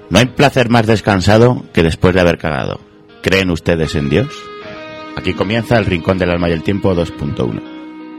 No hay placer más descansado que después de haber cagado. ¿Creen ustedes en Dios? Aquí comienza el Rincón del Alma y el Tiempo 2.1.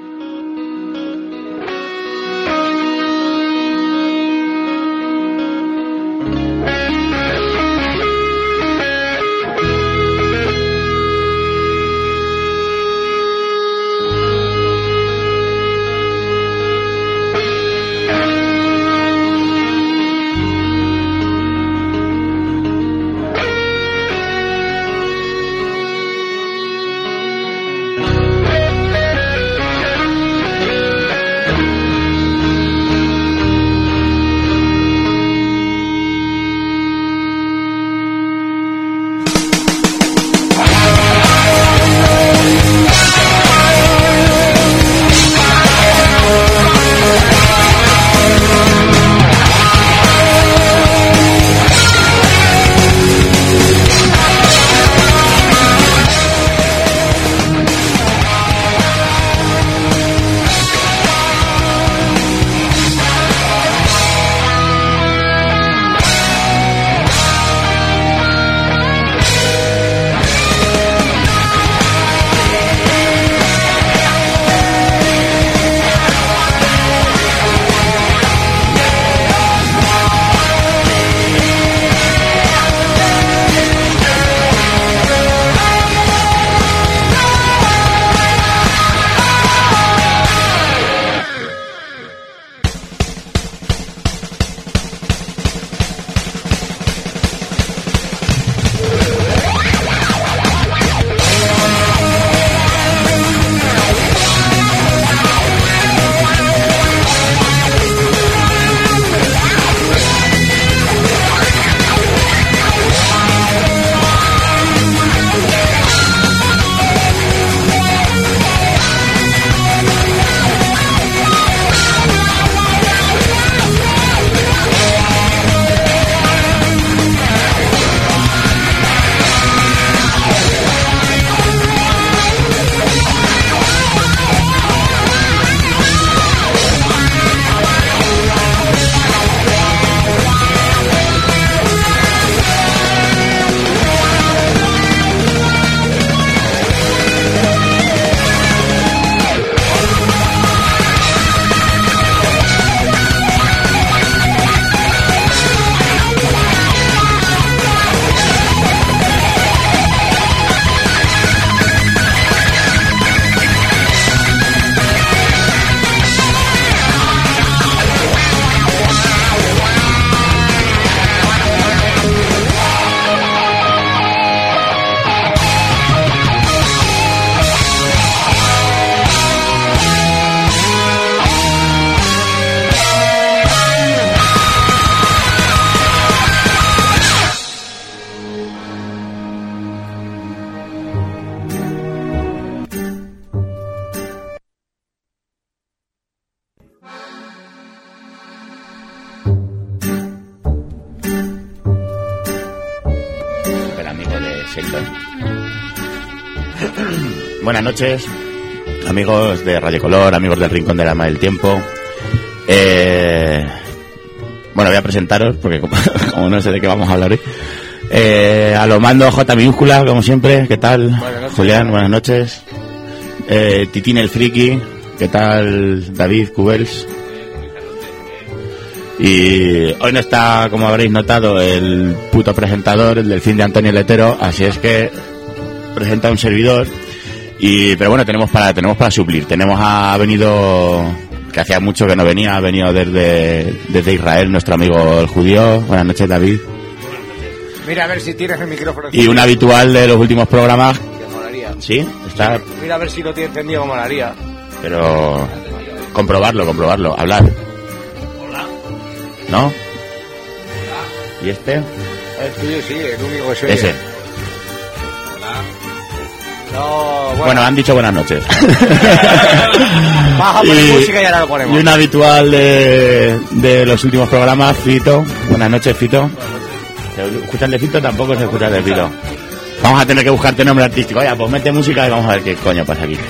Buenas noches, amigos de Radio Color, amigos del Rincón del Alma y el Tiempo. Bueno, voy a presentaros porque como no sé de qué vamos a hablar hoy. A lo mando J minúscula, como siempre. ¿Qué tal? Julián, buenas noches. Titín el Friki. ¿Qué tal? David Cubels. Y hoy no está, como habréis notado, el puto presentador, el del fin de Antonio Letero, así es que presenta un servidor. Pero bueno, tenemos para suplir. Ha venido, que hacía mucho que no venía, ha venido desde Israel nuestro amigo el judío. Buenas noches, David. Mira a ver si tienes el micrófono. Y un habitual de los últimos programas. Que molaría. ¿Sí? Está. Mira a ver si lo tiene encendido, como molaría. Pero comprobarlo, hablar. Hola. ¿No? Hola. ¿Y este? El tuyo sí, el único que soy. Ese. Hola. No, bueno, han dicho buenas noches. Baja por música y ahora lo ponemos. Y un habitual de los últimos programas, Fito. Buenas noches, Fito. ¿Se escuchan de Fito? Tampoco se escucha de Fito. Vamos a tener que buscarte nombre artístico. Oye, pues mete música y vamos a ver qué coño pasa aquí.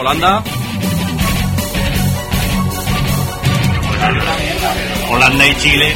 Holanda. Holanda y Chile.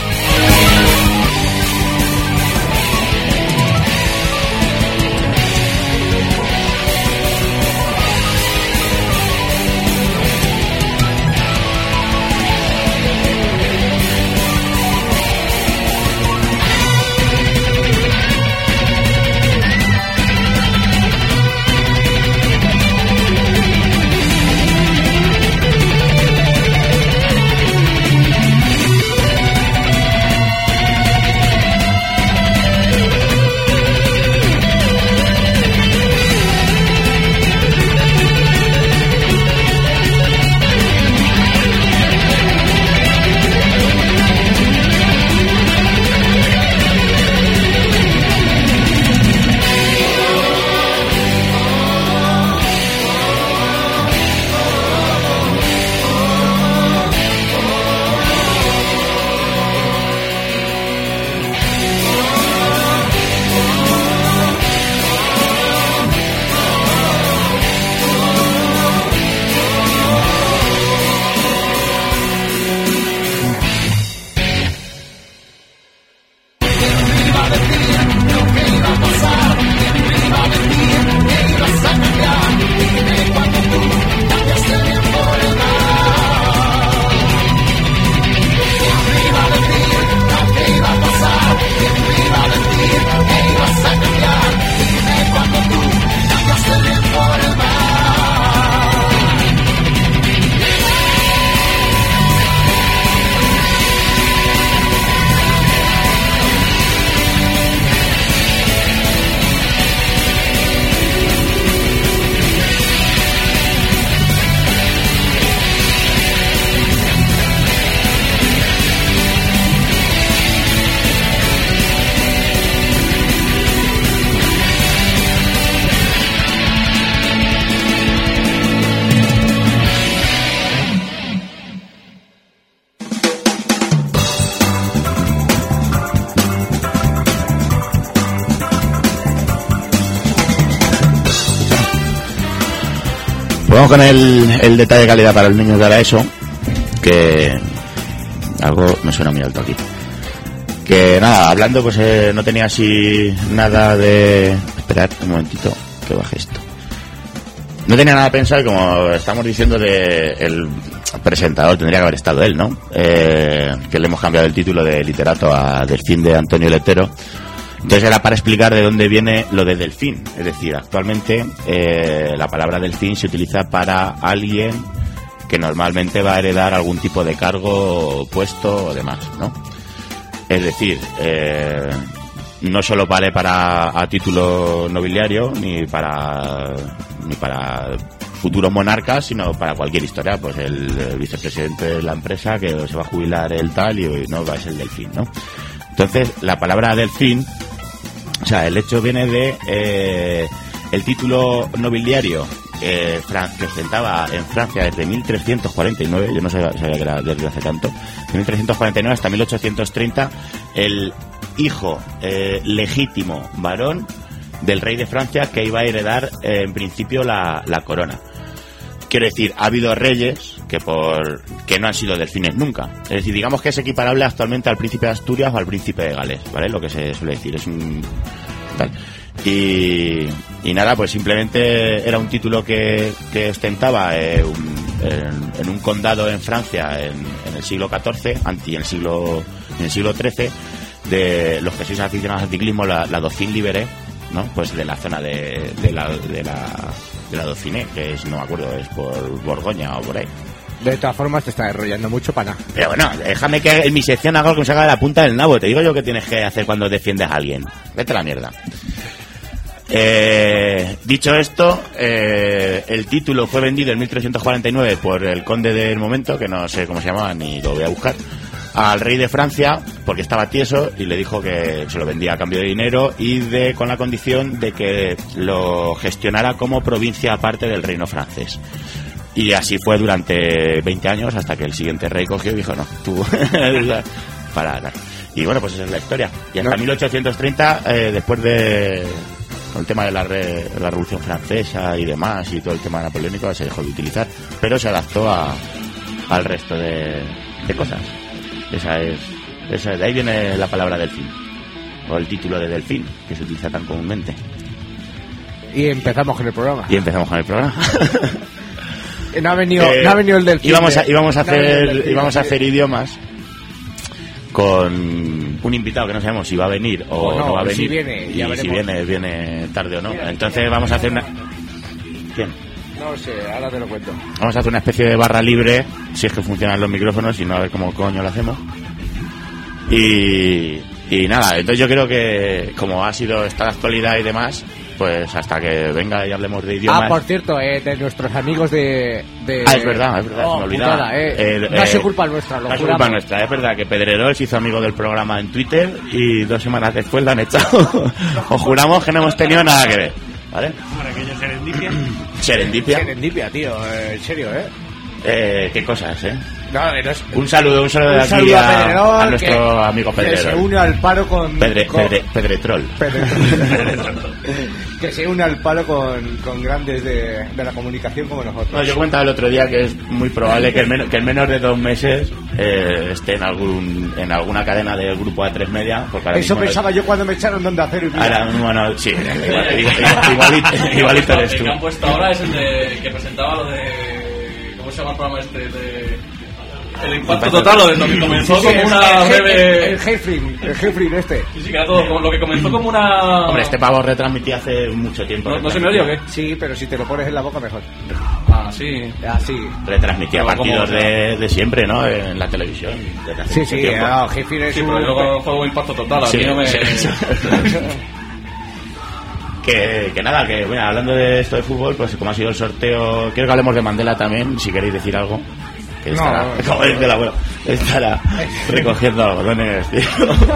Vamos con el detalle de calidad para los niños de la ESO, que algo me suena muy alto aquí. Que nada, hablando pues no tenía así nada de... Esperad un momentito que baje esto. No tenía nada pensado y como estamos diciendo de el presentador, tendría que haber estado él, ¿no? Que le hemos cambiado el título de literato a Delfín de Antonio Letero. Entonces era para explicar de dónde viene lo de delfín. Es decir, actualmente la palabra delfín se utiliza para alguien que normalmente va a heredar algún tipo de cargo, puesto o demás, ¿no? Es decir, no solo vale a título nobiliario ni para futuros monarcas, sino para cualquier historia. Pues el vicepresidente de la empresa que se va a jubilar el tal y no va a ser el delfín, ¿no? Entonces la palabra delfín, o sea, el hecho viene de el título nobiliario que ostentaba en Francia desde 1349, yo no sabía que era desde hace tanto, de 1349 hasta 1830, el hijo legítimo varón del rey de Francia que iba a heredar en principio la corona. Quiero decir, ha habido reyes que no han sido delfines nunca. Es decir, digamos que es equiparable actualmente al príncipe de Asturias o al príncipe de Gales, ¿vale? Lo que se suele decir, es un tal. Y nada, pues simplemente era un título que ostentaba en un condado en Francia en el siglo XIV, en el siglo XIII, de los que sois aficionados al ciclismo, la Dauphiné Libéré, ¿no? Pues de la zona de la Dauphiné, que es, no me acuerdo, es por Borgoña o por ahí. De todas formas te está enrollando mucho para nada. Pero bueno, déjame que en mi sección haga algo que me saca de la punta del nabo. Te digo yo qué tienes que hacer cuando defiendes a alguien. Vete a la mierda. Dicho esto, el título fue vendido en 1349 por el conde del momento, que no sé cómo se llamaba ni lo voy a buscar, al rey de Francia, porque estaba tieso, y le dijo que se lo vendía a cambio de dinero y con la condición de que lo gestionara como provincia aparte del reino francés. Y así fue durante 20 años hasta que el siguiente rey cogió y dijo, no, tú para nada. Y bueno, pues esa es la historia. Y hasta 1830, después de con el tema de la Revolución Francesa y demás, y todo el tema napoleónico, se dejó de utilizar, pero se adaptó al resto de cosas. Esa de ahí viene la palabra delfín, o el título de delfín, que se utiliza tan comúnmente. Y empezamos con el programa. No ha venido el delfín. Íbamos a hacer idiomas con un invitado que no sabemos si va a venir o no va a venir. Si viene, y si viene tarde o no. Entonces vamos a hacer una... ¿Quién? No sé, ahora te lo cuento. Vamos a hacer una especie de barra libre, si es que funcionan los micrófonos, y no a ver cómo coño lo hacemos. Y nada, entonces yo creo que como ha sido esta actualidad y demás, pues hasta que venga y hablemos de idiomas. Por cierto, de nuestros amigos de... es verdad, me olvidaba. No es culpa nuestra, no es culpa nuestra, es verdad que Pedrerol se hizo amigo del programa en Twitter y 2 semanas después lo han echado. Os juramos que no hemos tenido nada que ver, ¿vale? Para aquello Serendipia, tío, en serio, qué cosas, No, un saludo de aquí a nuestro amigo Pedrerol. Que se une al paro con... Pedretrol. Que se une al paro con grandes de la comunicación como nosotros. No, yo comentaba el otro día que es muy probable que en menos de 2 meses esté en alguna cadena del grupo A3 Media. Eso pensaba yo cuando me echaron de Onda Cero. Ahora, bueno, sí, igualito eres tú. El que han puesto ahora es el que presentaba lo de... ¿Cómo se llama el programa este? El impacto total, lo que comenzó como una breve... El Hefrin este. Sí, que era todo lo que comenzó como una... Hombre, este pavo retransmitía hace mucho tiempo. ¿No se me oye o qué? Sí, pero si te lo pones en la boca mejor. Sí. Así. Retransmitía partidos de siempre, ¿no? En la televisión. Sí, Hefrin es pero luego fue un impacto total. Sí, no me... Que nada, que bueno, hablando de esto de fútbol, pues como ha sido el sorteo, quiero que hablemos de Mandela también, si queréis decir algo. Que estará, como dice el abuelo, estará recogiendo algodones, tío.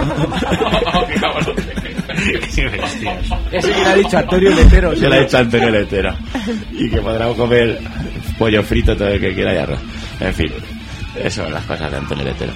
Ese que le ha dicho Antonio Letero. Se lo ha dicho Antonio Letero. Y que podrá comer pollo frito todo el que quiera y arroz. En fin, eso son las cosas de Antonio Letero.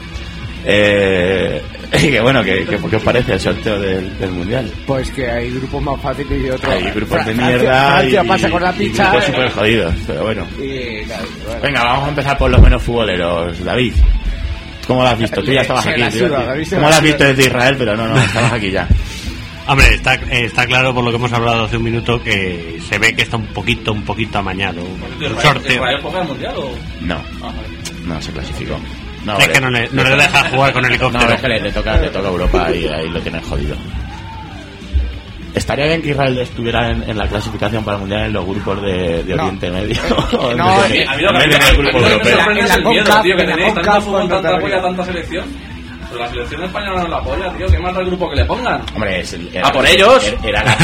Que bueno, ¿qué os parece el sorteo del Mundial? Pues que hay grupos más fáciles y otros. Hay grupos de mierda. Francia pasa con la pizza. Grupos súper jodidos, pero bueno. Claro. Venga, vamos a empezar por los menos futboleros. David, ¿cómo lo has visto? Tú ya estabas aquí. ¿Cómo lo has visto desde Israel? Pero no, estabas aquí ya. Hombre, está claro por lo que hemos hablado hace un minuto que se ve que está un poquito amañado. ¿El sorteo ¿Israel juega el Mundial o...? No se clasificó. No, es que no le deja jugar con helicóptero. No, es que le toca a Europa y ahí lo tienen jodido. ¿Estaría bien que Israel estuviera en la clasificación para el Mundial en los grupos de Oriente Medio? A mí lo que me sorprende es el miedo, tío, que tenéis tanta fútbol, tanta apoya, tanta selección. Pero la selección española no la apoya, tío. ¿Qué más da el grupo que le pongan? Hombre, por ellos. Era la...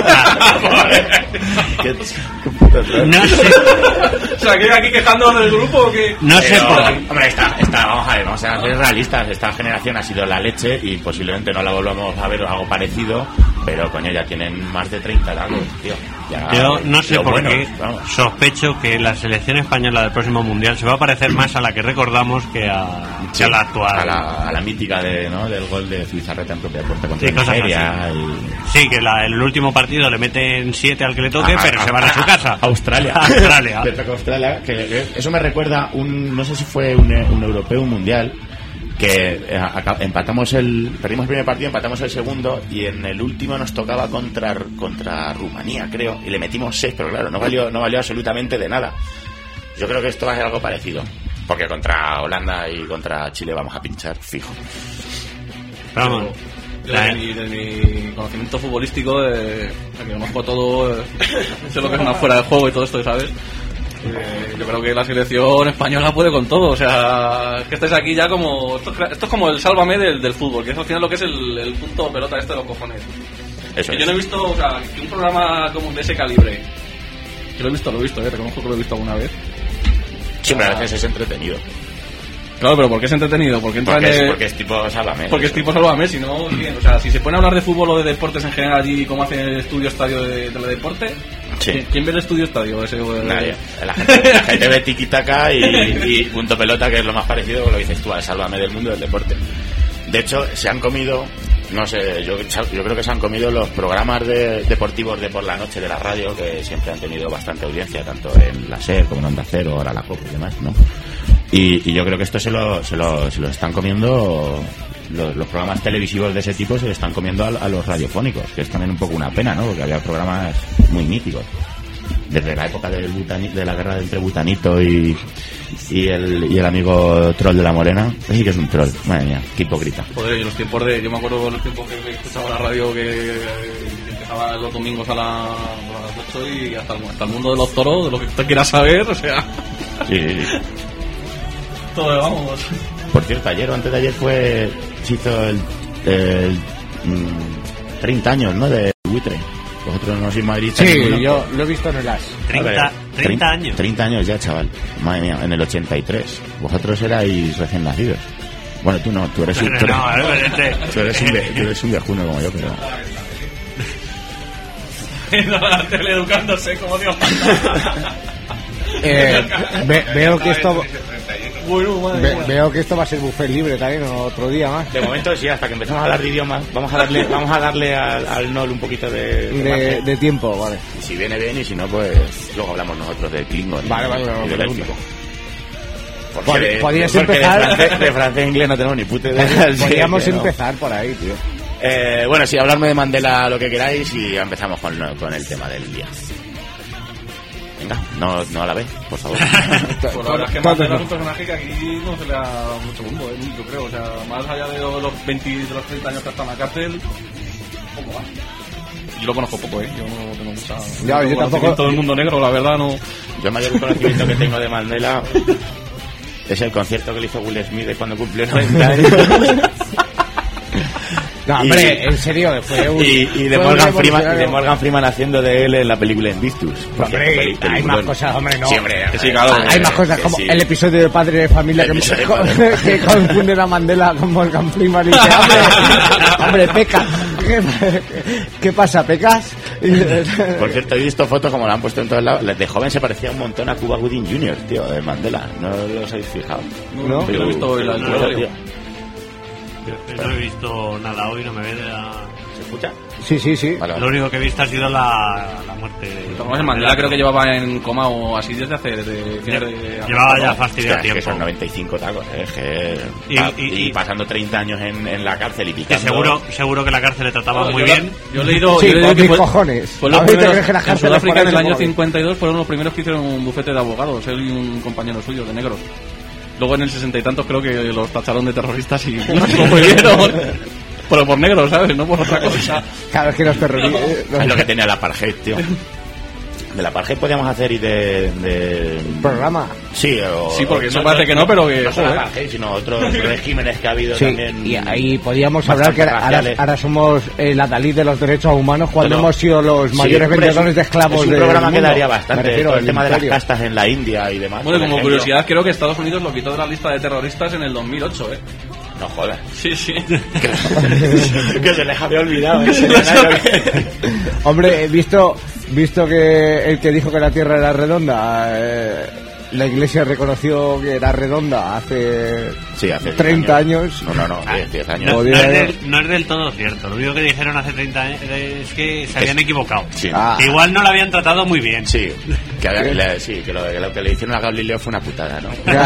¿Qué no sé. O sea, ¿que aquí quejándonos del grupo o qué? No sé por qué. Hombre, vamos a ser realistas. Esta generación ha sido la leche y posiblemente no la volvamos a ver o algo parecido. Pero coño, ya tienen más de 30 años, tío. Yo no sé por qué sospecho que la selección española del próximo Mundial se va a parecer más a la que recordamos que a la actual. A la mítica del gol de Zubizarreta en propia puerta contra Nigeria. Sí, que el último partido le meten 7 al que le toque, pero se van a su casa. Australia. Le toca Australia. Eso me recuerda no sé si fue un europeo, un mundial, que perdimos el primer partido, empatamos el segundo y en el último nos tocaba contra Rumanía, creo, y le metimos 6, pero claro, no valió absolutamente de nada. Yo creo que esto va a ser algo parecido, porque contra Holanda y contra Chile vamos a pinchar fijo. Vamos. De mi conocimiento futbolístico, que conozco todo, sé lo que es una fuera de juego y todo esto, ¿sabes? Yo creo que la selección española puede con todo, o sea, es que estáis aquí ya como... Esto es como el sálvame del fútbol, que es al final lo que es el punto pelota de los cojones. Eso que yo no he visto, o sea, que un programa como de ese calibre, que lo he visto, reconozco que lo he visto alguna vez. Sí, pero a veces es entretenido. Claro, pero ¿por qué es entretenido? Porque es tipo Sálvame. Porque es tipo Sálvame, si no, bien, o sea, si se pone a hablar de fútbol o de deportes en general allí, como hacen el estudio estadio de deporte, sí. ¿Quién ve el estudio estadio? Nadie. La gente ve tiki-taka y punto pelota, que es lo más parecido, como lo dices tú, al Sálvame del mundo del deporte. De hecho, se han comido No sé, yo creo que se han comido los programas deportivos de por la noche de la radio, que siempre han tenido bastante audiencia, tanto en la SER como en Onda Cero, ahora la COP y demás, ¿no? Y yo creo que esto se lo están comiendo, los programas televisivos de ese tipo se lo están comiendo a los radiofónicos, que es también un poco una pena, ¿no? Porque había programas muy míticos. Desde la época de la guerra entre Butanito y el amigo troll de la Morena. Ese sí que es un troll, madre mía, qué hipócrita. Joder, y los tiempos yo me acuerdo de los tiempos que escuchaba la radio, que empezaba los domingos a las 8 y hasta el mundo de los toros, de lo que usted quiera saber, o sea... Sí. Todo, vamos. Por cierto, ayer o antes de ayer se hizo el 30 años, ¿no? De Buitre. Vosotros no sois madridistas. Sí, ninguno. yo lo he visto en el As. 30 años. 30 años ya, chaval. Madre mía, en el 83. Vosotros erais recién nacidos. Bueno, tú no, tú eres un viejuno como yo, pero... Teleeducándose como Dios. Veo que esto... Veo que esto va a ser buffet libre también otro día más. De momento sí, hasta que empecemos a hablar de idiomas vamos a darle al NOL un poquito de tiempo, vale. Y si viene bien y si no, pues luego hablamos nosotros del Klingon vale, y del élfico. Podrías empezar de francés e inglés no tenemos ni puta idea. Podríamos empezar por ahí, tío. Bueno, sí, hablarme de Mandela lo que queráis y empezamos con el tema del día. Venga, no la ve, por favor. Pues la verdad es que Mandela es un personaje que aquí no se le ha dado mucho mundo, yo creo. O sea, más allá de los 30 años que está en la cárcel, poco más. Yo lo conozco poco, yo no tengo mucha... yo tampoco... Todo el mundo negro, la verdad, no... Yo el mayor conocimiento que tengo de Mandela es el concierto que le hizo Will Smith de cuando cumplió 90 años. No, hombre, en serio, fue un... Y de Morgan Freeman haciendo de él en la película Invictus. Hombre, hay más cosas, hombre, no. Sí, hombre, sí, claro, hay más cosas, como sí. el episodio de Padre de Familia que confunden a Mandela con Morgan Freeman y dice, hombre, peca. ¿Qué pasa, pecas? Por cierto, he visto fotos como la han puesto en todos lados. De joven se parecía un montón a Cuba Gooding Jr., tío, de Mandela. ¿No los habéis fijado? No, yo he visto el tío. Yo no he visto nada hoy, no me ve de la... ¿Se escucha? Sí. Vale. Lo único que he visto ha sido la muerte. Mandela creo que llevaba en coma o así desde llevaba ya fastidiado Hostia, tiempo. que son 95 tacos, y pasando 30 años en la cárcel y que picando. seguro que la cárcel le trataba muy bien. Yo he leído... Sí, yo mis cojones. Fue los primeros, en Sudáfrica en el año 52 fueron los primeros que hicieron un bufete de abogados, él y un compañero suyo de negros. Luego en el 60 y tantos creo que los tacharon de terroristas y los prohibieron. Pero por negros, ¿sabes? No por otra cosa. Cada vez que los terroristas... Es lo que tenía la apartheid, tío. De la apartheid podíamos hacer y de programa. Sí, porque eso parece que no, pero que... No solo la apartheid, sino otros regímenes que ha habido también. Y ahí podíamos hablar que ahora somos la Dalí de los derechos humanos cuando hemos sido los mayores vendedores de esclavos. Es un programa que daría bastante. Todo el tema de las castas en la India y demás. Bueno, como curiosidad, creo que Estados Unidos lo quitó de la lista de terroristas en el 2008, No jodas. Sí. Que se les había olvidado. Hombre, visto que el que dijo que la Tierra era redonda, la Iglesia reconoció que era redonda hace 30 años. No, 10 años. No es del todo cierto. Lo único que dijeron hace 30 años es que se habían equivocado. Sí. Que igual no la habían tratado muy bien. Sí, que lo que le hicieron a Galileo fue una putada, ¿no?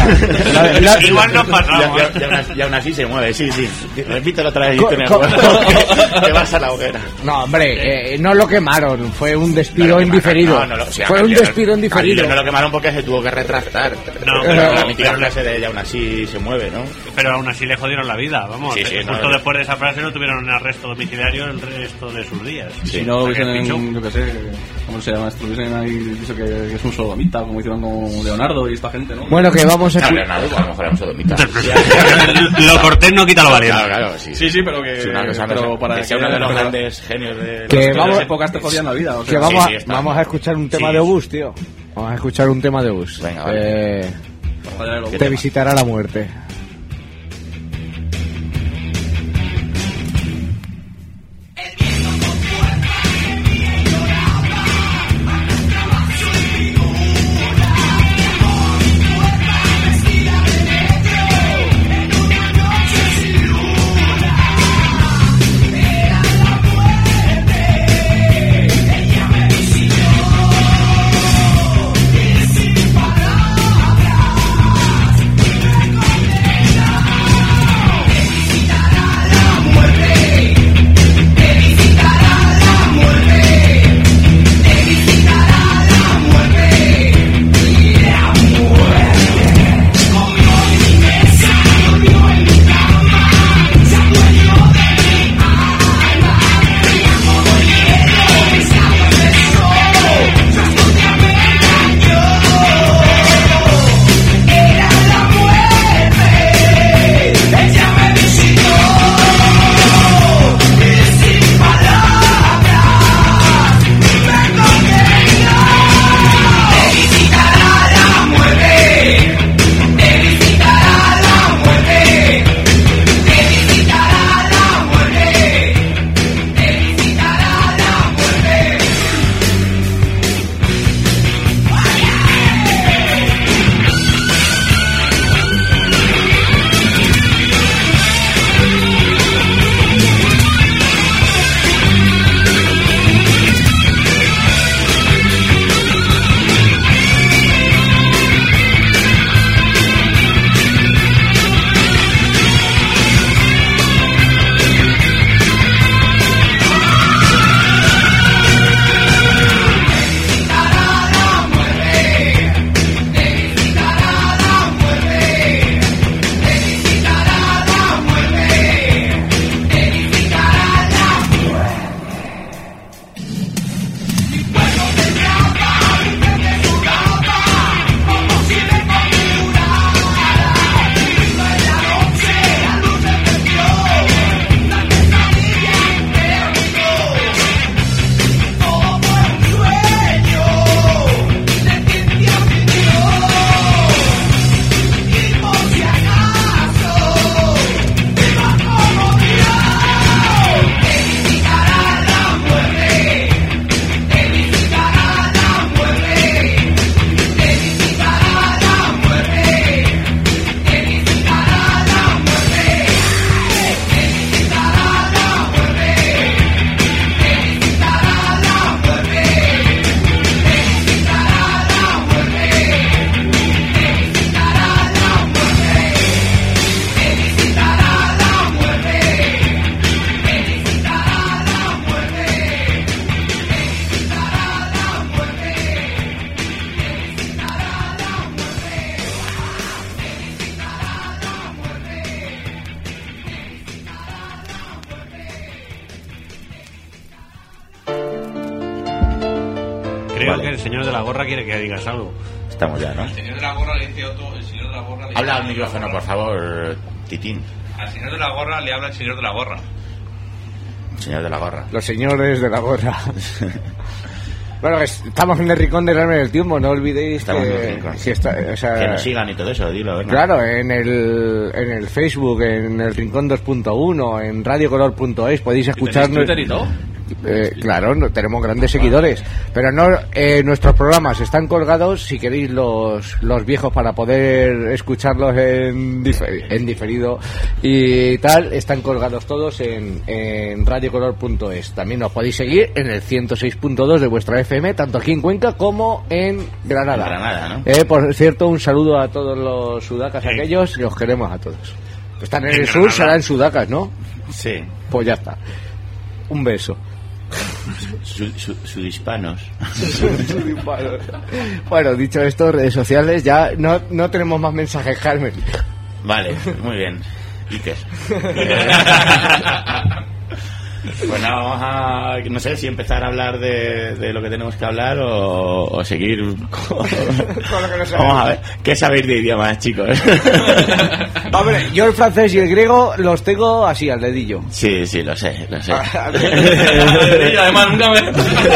Igual nos pasamos. Y aún así se mueve, sí. Repítelo otra vez y te vas a la hoguera. No, hombre, no lo quemaron, fue un despido indiferido. Fue un despido indiferido. No lo quemaron porque se tuvo que retractar. No, pero la mítica frase de ella aún así se mueve, ¿no? Pero aún así le jodieron la vida, vamos. Sí, justo después de esa frase no tuvieron un arresto domiciliario el resto de sus días. Si no lo hubiesen, yo qué sé, ¿cómo se llama? Estuviesen ahí dicho que es un sodomita, como hicieron con Leonardo y esta gente, ¿no? Bueno, que vamos a... Leonardo, a lo mejor era un sodomita. Lo cortés no quita lo valiente. Claro, sí. Sí, pero que... Pero para que uno de los grandes genios de... Que las épocas te jodían la vida. Que vamos a escuchar un tema de Obús, tío. Vamos a escuchar un tema de Obús. Venga, vale. Te visitará la muerte. Creo que el señor de la gorra quiere que digas algo. Estamos ya, ¿no? El señor de la gorra le dice otro, el señor de la gorra le habla al micrófono, por favor, Titín. Al señor de la gorra le habla el señor de la gorra. Señor de la gorra. Los señores de la gorra. Bueno, estamos en el rincón del alma del tiempo, no olvidéis que nos sigan y todo eso, dilo, ¿verdad? Claro, en el Facebook, en el Rincón 2.1, en radiocolor.es podéis escucharnos. ¿Twitter y todo? Claro, tenemos grandes seguidores, pero no nuestros programas están colgados. Si queréis los viejos para poder escucharlos en diferido y tal, están colgados todos en radiocolor.es. También nos podéis seguir en el 106.2 de vuestra FM, tanto aquí en Cuenca como en Granada. ¿No? Por cierto, un saludo a todos los sudacas aquellos, que os queremos a todos. Están en el sur, serán sudacas, ¿no? Sí. Pues ya está. Un beso. Sudhispanos. Bueno, dicho esto, redes sociales, ya no tenemos más mensajes, Carmen. Vale, muy bien. Iker. Pues nada, vamos a... No sé si empezar a hablar de lo que tenemos que hablar o seguir con lo que no sabemos. Vamos a ver, ¿qué sabéis de idiomas, chicos? Hombre, yo el francés y el griego los tengo así, al dedillo. Sí, lo sé. Además, nunca me...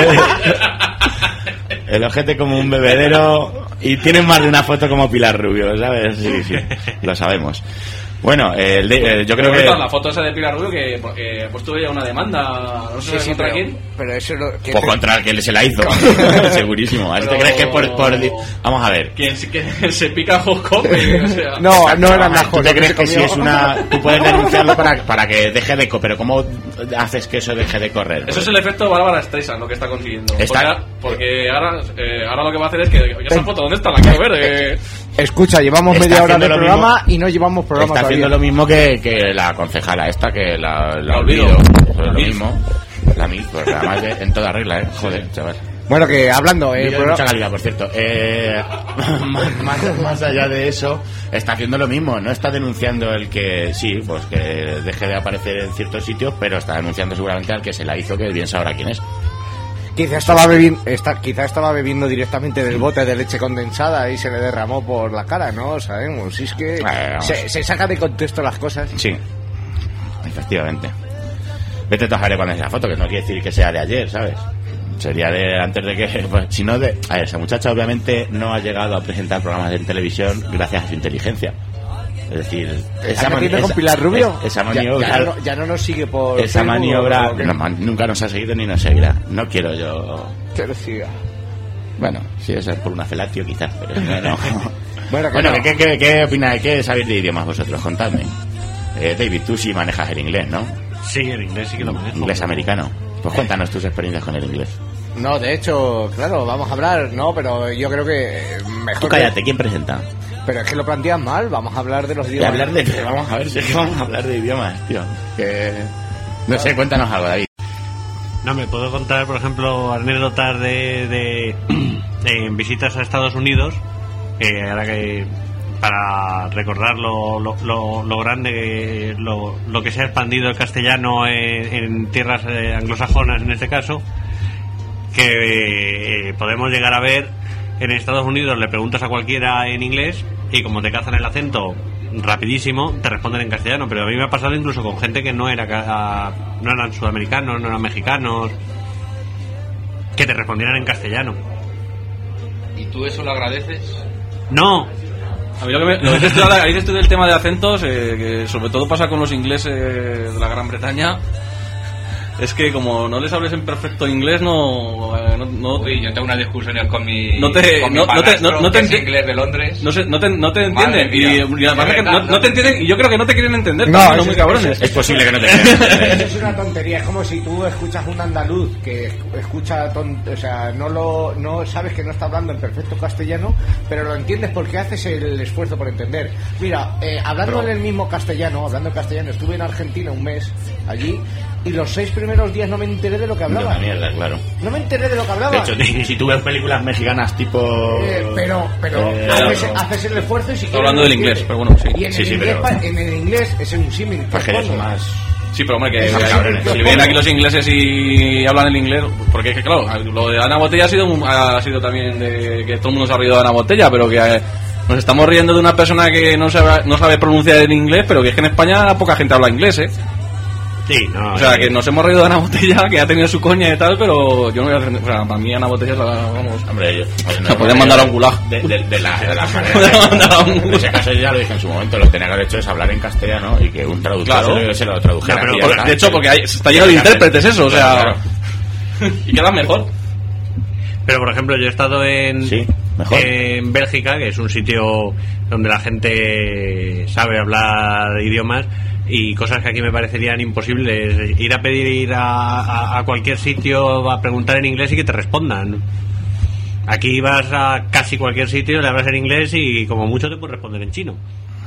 El ojete como un bebedero y tienen más de una foto como Pilar Rubio, ¿sabes? Sí, lo sabemos. Bueno, yo creo que... La foto esa de Pilar Rubio que pues tuve ya una demanda, no sé contra quién. Pero eso pues contra el que se la hizo, segurísimo. ¿Te crees que por... Vamos a ver. ¿Quién se pica Josco? O sea... No eran las cosas. ¿Tú te crees que si es una... Tú puedes denunciarlo para que deje de... Pero ¿cómo haces que eso deje de correr? Eso es el efecto Bárbara Streisand, lo que está consiguiendo. Porque ahora lo que va a hacer es que... Esa foto, ¿dónde está? La quiero ver. Escucha, llevamos media hora de programa y no llevamos programa. Está haciendo lo mismo que la concejala esta, que la olvido. Lo mismo. La MILF, porque además en toda regla, joder, chaval. Bueno, que hablando... mucha calidad, por cierto. Más allá de eso, está haciendo lo mismo. No está denunciando el que, sí, pues que deje de aparecer en ciertos sitios, pero está denunciando seguramente al que se la hizo, que bien sabrá quién es. Quizá estaba bebiendo directamente del bote de leche condensada y se le derramó por la cara, no sabemos. Si es que se saca de contexto las cosas. Sí, efectivamente. Vete a saber cuándo es la foto, que no quiere decir que sea de ayer, ¿sabes? Sería de antes de que... Pues, si no de... A ver, esa muchacha obviamente no ha llegado a presentar programas de televisión gracias a su inteligencia. Es decir, esa con Pilar Rubio, esa maniobra ya no nos sigue por esa Facebook, maniobra nunca nos ha seguido ni nos seguirá. No quiero yo que lo siga. Bueno, si eso es por una felatio quizás, pero no. Bueno, ¿qué opináis? ¿Qué sabéis de idiomas vosotros? Contadme. David, tú sí manejas el inglés, ¿no? Sí, el inglés sí que lo manejo. Inglés americano. Pues cuéntanos tus experiencias con el inglés. No, de hecho, claro, vamos a hablar, no, pero yo creo que mejor. Tú cállate, ¿quién presenta? Pero es que lo planteas mal, vamos a hablar de los idiomas. Vamos a ver, si es que vamos a hablar de idiomas, tío. No sé, cuéntanos algo, David. No, me puedo contar, por ejemplo, anécdotas de visitas a Estados Unidos, ahora que para recordar lo grande, lo que se ha expandido el castellano en tierras anglosajonas en este caso, que podemos llegar a ver. En Estados Unidos le preguntas a cualquiera en inglés y como te cazan el acento rapidísimo, te responden en castellano. Pero a mí me ha pasado incluso con gente que no eran sudamericanos, no eran mexicanos, que te respondieran en castellano. ¿Y tú eso lo agradeces? No. A mí lo que dices tú del tema de acentos, que sobre todo pasa con los ingleses de la Gran Bretaña. Es que como no les hables en perfecto inglés, no. Uy, yo tengo unas discusiones con mi padrastro, que es inglés de Londres. No te entienden. Y además que no te entienden, y yo creo que no te quieren entender. No, son muy cabrones. Es posible que no te entiendan. Es una tontería. Es como si tú escuchas un andaluz que escucha, o sea, no sabes que no está hablando en perfecto castellano, pero lo entiendes porque haces el esfuerzo por entender. Mira, hablando en el mismo castellano, estuve en Argentina un mes allí. Y los 6 primeros días no me enteré de lo que hablaba. Una mierda, claro. No me enteré de lo que hablaba. De hecho, si tú ves películas mexicanas tipo... pero haces el esfuerzo y si quieres... Hablando del inglés, pero bueno, sí. Y en el inglés es un símil. Es más... Sí, pero hombre, que Cabrones. si vienen aquí los ingleses y hablan el inglés, porque es que claro, lo de Ana Botella ha sido también de que todo el mundo se ha reído de Ana Botella, pero que nos estamos riendo de una persona que no sabe pronunciar el inglés, pero que es que en España poca gente habla inglés, Sí, no. O sea, que nos hemos reído de Ana Botella, que ha tenido su coña y tal, pero yo no voy a hacer... O sea, para mí Ana Botella es la... Vamos... Hombre, la podían mandar a un gulag. De la manera. En ese caso yo ya lo dije en su momento, lo que tenía que haber hecho es hablar en castellano y que un traductor Claro. se lo tradujera. No, pero, y ya está. De hecho, porque está lleno de intérpretes eso, o sea... Claro. Y queda mejor. Pero por ejemplo, yo he estado Sí, mejor. en Bélgica, que es un sitio donde la gente sabe hablar idiomas, y cosas que aquí me parecerían imposibles. Ir a pedir a cualquier sitio a preguntar en inglés y que te respondan. Aquí vas a casi cualquier sitio, le hablas en inglés y como mucho te puedes responder en chino.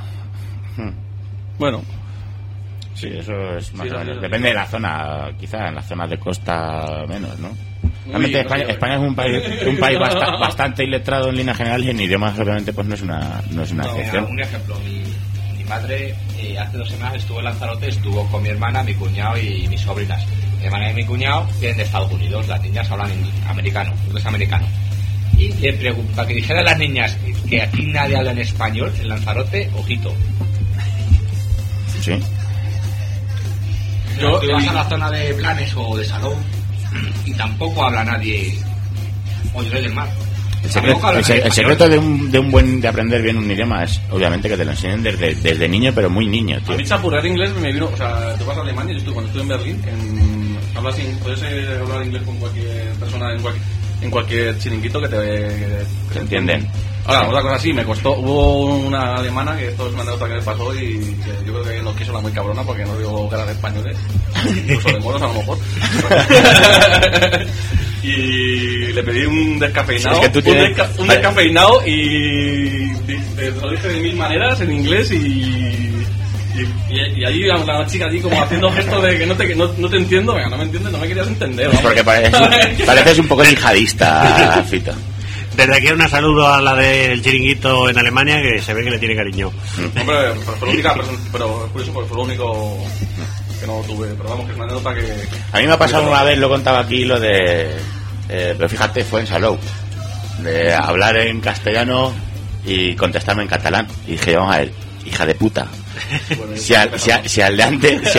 Bueno, Sí, eso es más Sí, o menos. sí, Depende de la zona, quizá en las zonas de costa menos, ¿no? Uy, Realmente no sé. España es un país bastante iletrado en líneas generales y en idiomas obviamente pues no es una excepción. Un ejemplo, mi madre hace 2 semanas estuvo en Lanzarote, estuvo con mi hermana, mi cuñado y mis sobrinas. Mi hermana y mi cuñado vienen de Estados Unidos, las niñas hablan americano, inglés americano. Y le pregunto, para que dijeran las niñas que aquí nadie habla en español, en Lanzarote, ojito. Sí. Yo, Tú vas a la zona de Blanes o de Salou y tampoco habla nadie o Lloret del Mar. El secreto de aprender bien un idioma es obviamente que te lo enseñen desde niño, pero muy niño, tío. a mí chapurrear inglés me vino... O sea, tú vas a Alemania, cuando estuve en Berlín, puedes hablar inglés con cualquier persona en cualquier chiringuito que Se entienden. Ahora, otra cosa sí, me costó. Hubo una alemana que esto es una anécdota que me pasó y que yo creo que no quiso la muy cabrona porque no digo caras de españoles, incluso de moros a lo mejor. Y le pedí un descafeinado. Sí, es que tú tienes... un descafeinado y lo dije de 1000 maneras en inglés y allí la chica allí como haciendo gestos de que no te entiendo, venga, no me entiendes, no me querías entender. Pues porque pareces un poco yihadista, Fito. Desde aquí un saludo a la del chiringuito en Alemania, que se ve que le tiene cariño. Hombre, fue la única persona, pero es curioso porque fue lo único que no tuve, pero vamos, que es una anécdota que... A mí me ha pasado una vez, lo contaba aquí, lo de... pero fíjate, fue en Salou. De hablar en castellano y contestarme en catalán. Y dije, vamos a ver, hija de puta. Si al de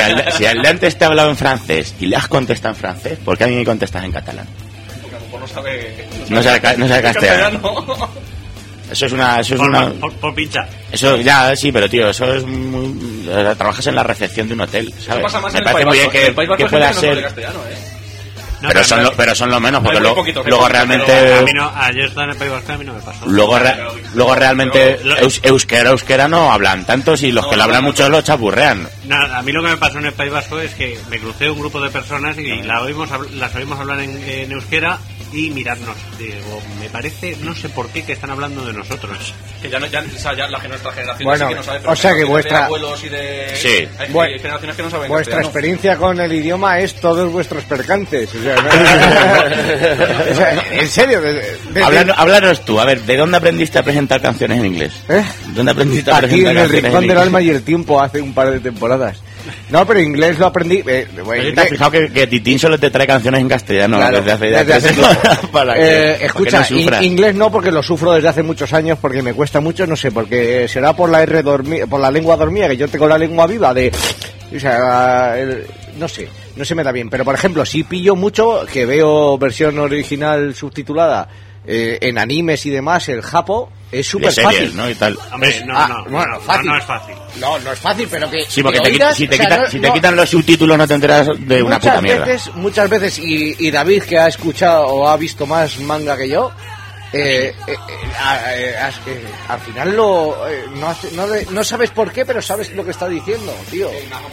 antes te ha hablado en francés y le has contestado en francés, ¿por qué a mí me contestas en catalán? Porque a lo mejor No sabe castellano. Eso es una... Por pincha. Eso ya, sí, pero tío, eso es muy... Trabajas en la recepción de un hotel, ¿sabes? Pasa más Me en el parece País muy bien Vasco. En el País Vasco que hay pueda gente que no ser... sabe castellano, No, pero son lo menos, porque Hay muy poquito, luego pero realmente... A mí no, ayer estaba en el País Vasco, a mí no me pasó. Luego realmente euskera no hablan tantos y los que lo hablan muchos lo chapurrean. Nada, a mí lo que me pasó en el País Vasco es que me crucé un grupo de personas y las oímos hablar en euskera y mirarnos. Digo, me parece, no sé por qué, que están hablando de nosotros. Que ya la nuestra generación Bueno, sí que no sabe, o sea que de vuestra- abuelos y de... Sí. Hay generaciones que no saben Vuestra castellano. experiencia con el idioma es todos vuestros percances. O sea, ¿no? O sea, en serio. Háblanos tú, a ver, ¿de dónde aprendiste a presentar canciones en inglés? ¿Eh? ¿Dónde aprendiste a Aquí presentar en el canciones Rincón del inglés? Alma y el Tiempo hace un par de temporadas. No, pero inglés lo aprendí. Oye, ¿te has fijado que Titín solo te trae canciones en castellano Claro, desde hace ya desde hace 3 semanas para que escucha, no sufras? inglés no, porque lo sufro desde hace muchos años, porque me cuesta mucho, no sé, porque será por la por la lengua dormida, que yo tengo la lengua viva o sea, no sé, no se me da bien, pero por ejemplo, sí pillo mucho, que veo versión original subtitulada en animes y demás, el japo es súper De series, fácil. ¿no? Y tal. Hombre, bueno, fácil. no es fácil. No es fácil, pero que... Sí, porque que oigas, si te o sea, quitan los subtítulos no te enteras de una puta mierda. Muchas veces, y David, que ha escuchado o ha visto más manga que yo, al final no sabes por qué, pero sabes lo que está diciendo, tío.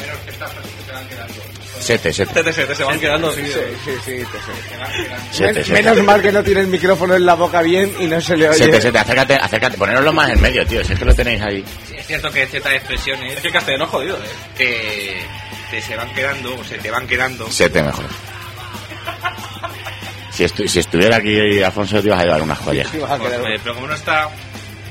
Sete. Se van quedando, sí. Sí. Sete. Menos mal que no tiene el micrófono en la boca bien y no se le oye. Sete, acércate, poneroslo más en medio, tío, si es que lo tenéis ahí. Es cierto que ciertas expresiones Es que el castellano es jodido, te se van quedando o se te van quedando. Sete mejor. Si estuviera aquí Alfonso te ibas a llevar unas joyas. Pero como no está...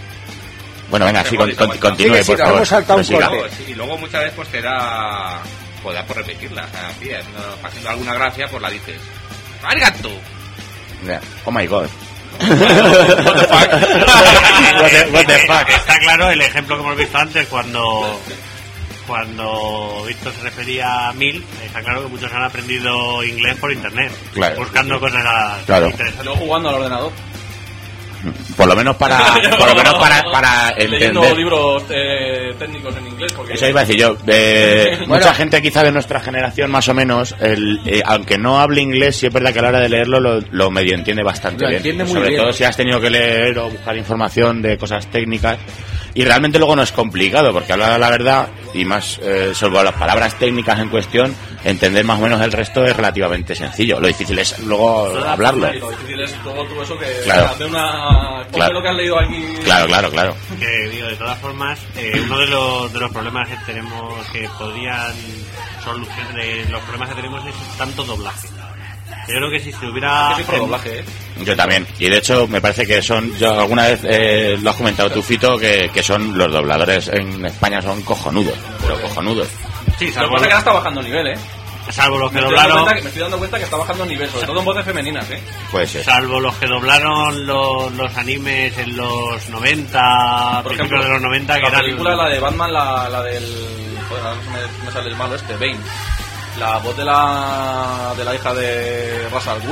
Bueno, venga, sí, continúe, Sí, por nos favor. hemos saltado un Prosiga. corte. Y luego muchas veces pues te da pues da por repetirla. O sea, así, haciendo alguna gracia, pues la dices. ¡Arigato! Yeah. Oh my god. What the fuck? What the fuck. Está claro el ejemplo que hemos visto antes cuando Víctor se refería a 1000, está claro que muchos han aprendido inglés por internet, claro, buscando cosas interesantes. Yo jugando al ordenador. Por lo menos para leyendo entender. libros técnicos en inglés. Porque... Eso iba a decir yo. Mucha gente quizá de nuestra generación más o menos, aunque no hable inglés, sí es verdad que a la hora de leerlo lo medio entiende bastante bien. Entiende muy Sobre bien. todo si has tenido que leer o buscar información de cosas técnicas. Y realmente luego no es complicado, porque hablar la verdad, y más sobre las palabras técnicas en cuestión, entender más o menos el resto es relativamente sencillo. Lo difícil es luego hablarlo. Lo difícil es todo eso que Claro. hacer una... Claro. lo que has leído aquí... Claro. Que digo, de todas formas, uno de los problemas que tenemos que podrían solucionar, los problemas que tenemos es tanto doblaje. Yo creo que si se hubiera... Yo soy pro doblaje, Yo también. Y de hecho me parece que son, yo alguna vez lo has comentado tú, Fito, que son los dobladores en España son cojonudos, pero cojonudos. Sí, Lo que salvo, pasa es que ahora está bajando el nivel, salvo los que Me doblaron... estoy dando cuenta que está bajando el nivel, sobre todo en voces femeninas, Puede ser. Salvo los que doblaron los animes en los 90, Por principios ejemplo, de los 90, que la eran... película, la de Batman, la del... Joder, ahora me sale el malo Bane. La voz de la hija de Ra's al Ghul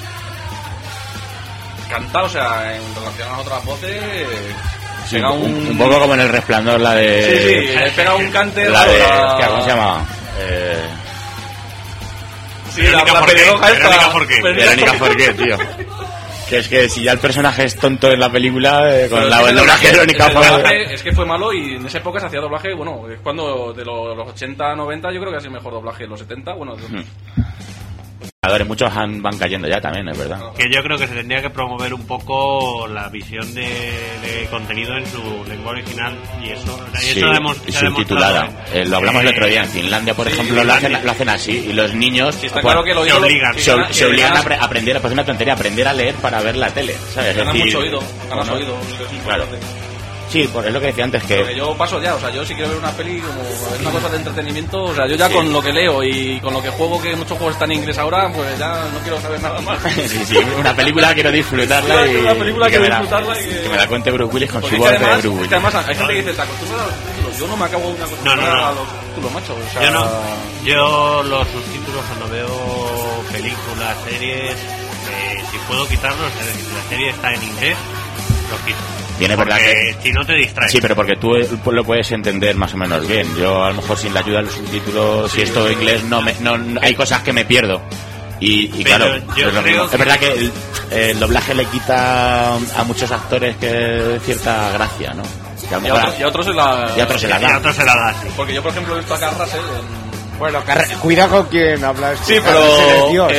canta, o sea, en relación a otras voces, Sí, pega un poco como en El Resplandor, la de... Sí, le pega un cante... La de... hostia, ¿cómo se llama? Sí, la Forqué, pelirroja esta. Verónica Forqué. Verónica Forqué, tío. Que es que si ya el personaje es tonto en la película, con el doblaje de Verónica el doblaje Forqué... es que fue malo y en esa época se hacía doblaje, bueno, es cuando de los 80, 90 yo creo que ha sido mejor doblaje, los 70, bueno... Muchos van cayendo ya también, es verdad. Que yo creo que se tendría que promover un poco la visión de contenido en su lengua original y eso Sí, y se ha subtitulada. demostrado, Lo hablamos el otro día. En Finlandia, por Sí, ejemplo, Finlandia. lo hacen así. Y los niños Sí, está claro que lo se obligan. se obligan a aprender, pues es una tontería, aprender a leer para ver la tele, ¿sabes? Es Ganas decir, mucho oído, ganas bueno, oído, que es claro. importante. Sí, pues es lo que decía antes, Porque que yo paso ya, o sea, yo si quiero ver una peli como es una cosa de entretenimiento, o sea, yo ya con lo que leo y con lo que juego, que muchos juegos están en inglés ahora, pues ya no quiero saber nada más. sí, una película quiero disfrutarla y Una película que quiero me la- disfrutarla y que- que me la cuente Bruce Willis con Porque su es que voz de además, Bruce es que Willis. además hay gente que dice, te acostumbras a los subtítulos, yo no me acabo de acostumbrar No. a los subtítulos, macho, o sea... Yo los subtítulos cuando veo películas, series, si puedo quitarlos, es decir, si la serie está en inglés, los quito. Bien, es verdad Porque si no te distraes. Sí, pero porque tú lo puedes entender más o menos bien. Yo, a lo mejor, sin la ayuda de los subtítulos, si es todo inglés, no hay cosas que me pierdo. Y Pero claro, yo es lo creo mismo. que- Es verdad que el doblaje le quita a muchos actores que cierta gracia, ¿no? Que a lo mejor Y a otros se la... y a otros se la Y a da. otros se la da, sí. Porque yo, por ejemplo, he visto a Carl Russell en... Bueno, cuidado con quien hablas. Sí, Carlos, eres pero... Dios,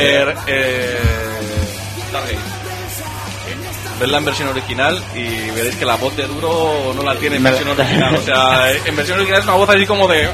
Stargate. Verla en versión original y veréis que la voz de Duro no la tiene en versión original. O sea, en versión original es una voz así como de...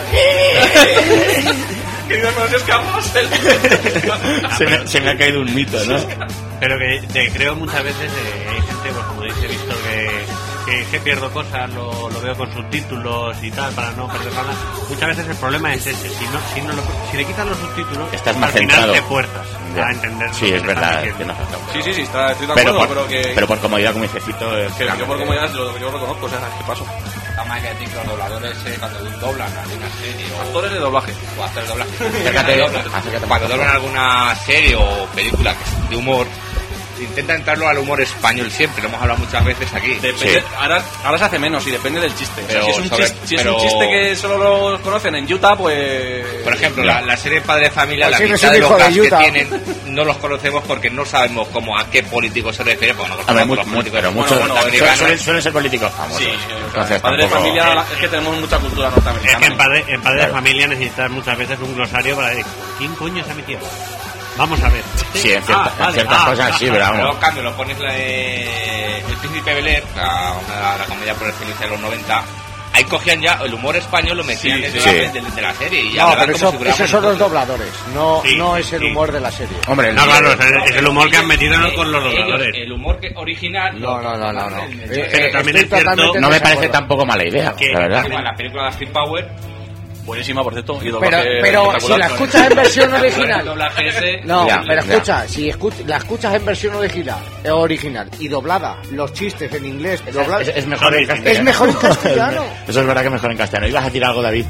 que dices, pero si es Carl Russell. se me ha caído un mito, ¿no? Pero que creo muchas veces hay gente, pues como dice Víctor, que pierdo cosas, lo veo con subtítulos y tal, para no perder nada. Muchas veces el problema es ese, si le quitan los subtítulos, Estás más al final centrado. te fuerzas Ya. a entender. Sí, lo que es te verdad. están Que diciendo. no, Sí, estoy de pero, acuerdo, por, pero que... pero por comodidad, como dice Fito, es que yo por comodidad yo reconozco, o sea, ¿qué pasó? La más que los dobladores cuando doblan alguna serie Actores de doblaje. o hacer doblaje. Acércate Cuando doblan alguna serie o película que es de humor, intenta entrarlo al humor español siempre, lo hemos hablado muchas veces aquí. Depende, Sí. ahora se hace menos y depende del chiste. Pero O sea, si es, un, sobre- chiste, si es pero- un chiste que solo lo conocen en Utah, pues... Por ejemplo, la serie Padre de Familia, Pues la sí, mitad es de un los hijo de gags que Utah. tienen no los conocemos porque no sabemos a qué político se refiere, porque no Hombre, conocemos los políticos pero Bueno, muchos bueno, norteamericanos. suelen ser políticos famosos. Sí, Entonces, Padre de tampoco- Familia, es que tenemos mucha cultura Es norteamericana. que en Padre de Claro. Familia necesitas muchas veces un glosario para decir, ¿quién coño es a mi tía? Vamos a ver. Sí, en ciertas cosas sí, pero vamos. Pero en cambio, lo pones El Príncipe Bel-Air, la comedia por excelencia de los 90. Ahí cogían ya el humor español, lo metían Sí, dentro sí. de la serie. Y ya No, hablaban pero como si fuéramos esos son los nosotros. dobladores, no, Sí, no es el sí. humor de la serie. Hombre, No, claro, es el humor que han metido con los Ellos, dobladores. el humor original. No. Pero también Estoy es cierto- totalmente no me en parece desacuerdo. tampoco mala idea, Que- la verdad. Igual, la película de Austin Power, Buenísima, por cierto. Y Pero doblaje si la espectacular. escuchas en versión El original. doblaje ese. No, Ya, pero ya. escucha, si la escuchas en versión original y doblada, los chistes en inglés, doblada, Es mejor en castellano. es mejor en castellano. Eso es verdad que es mejor en castellano. ¿Ibas a decir algo, David?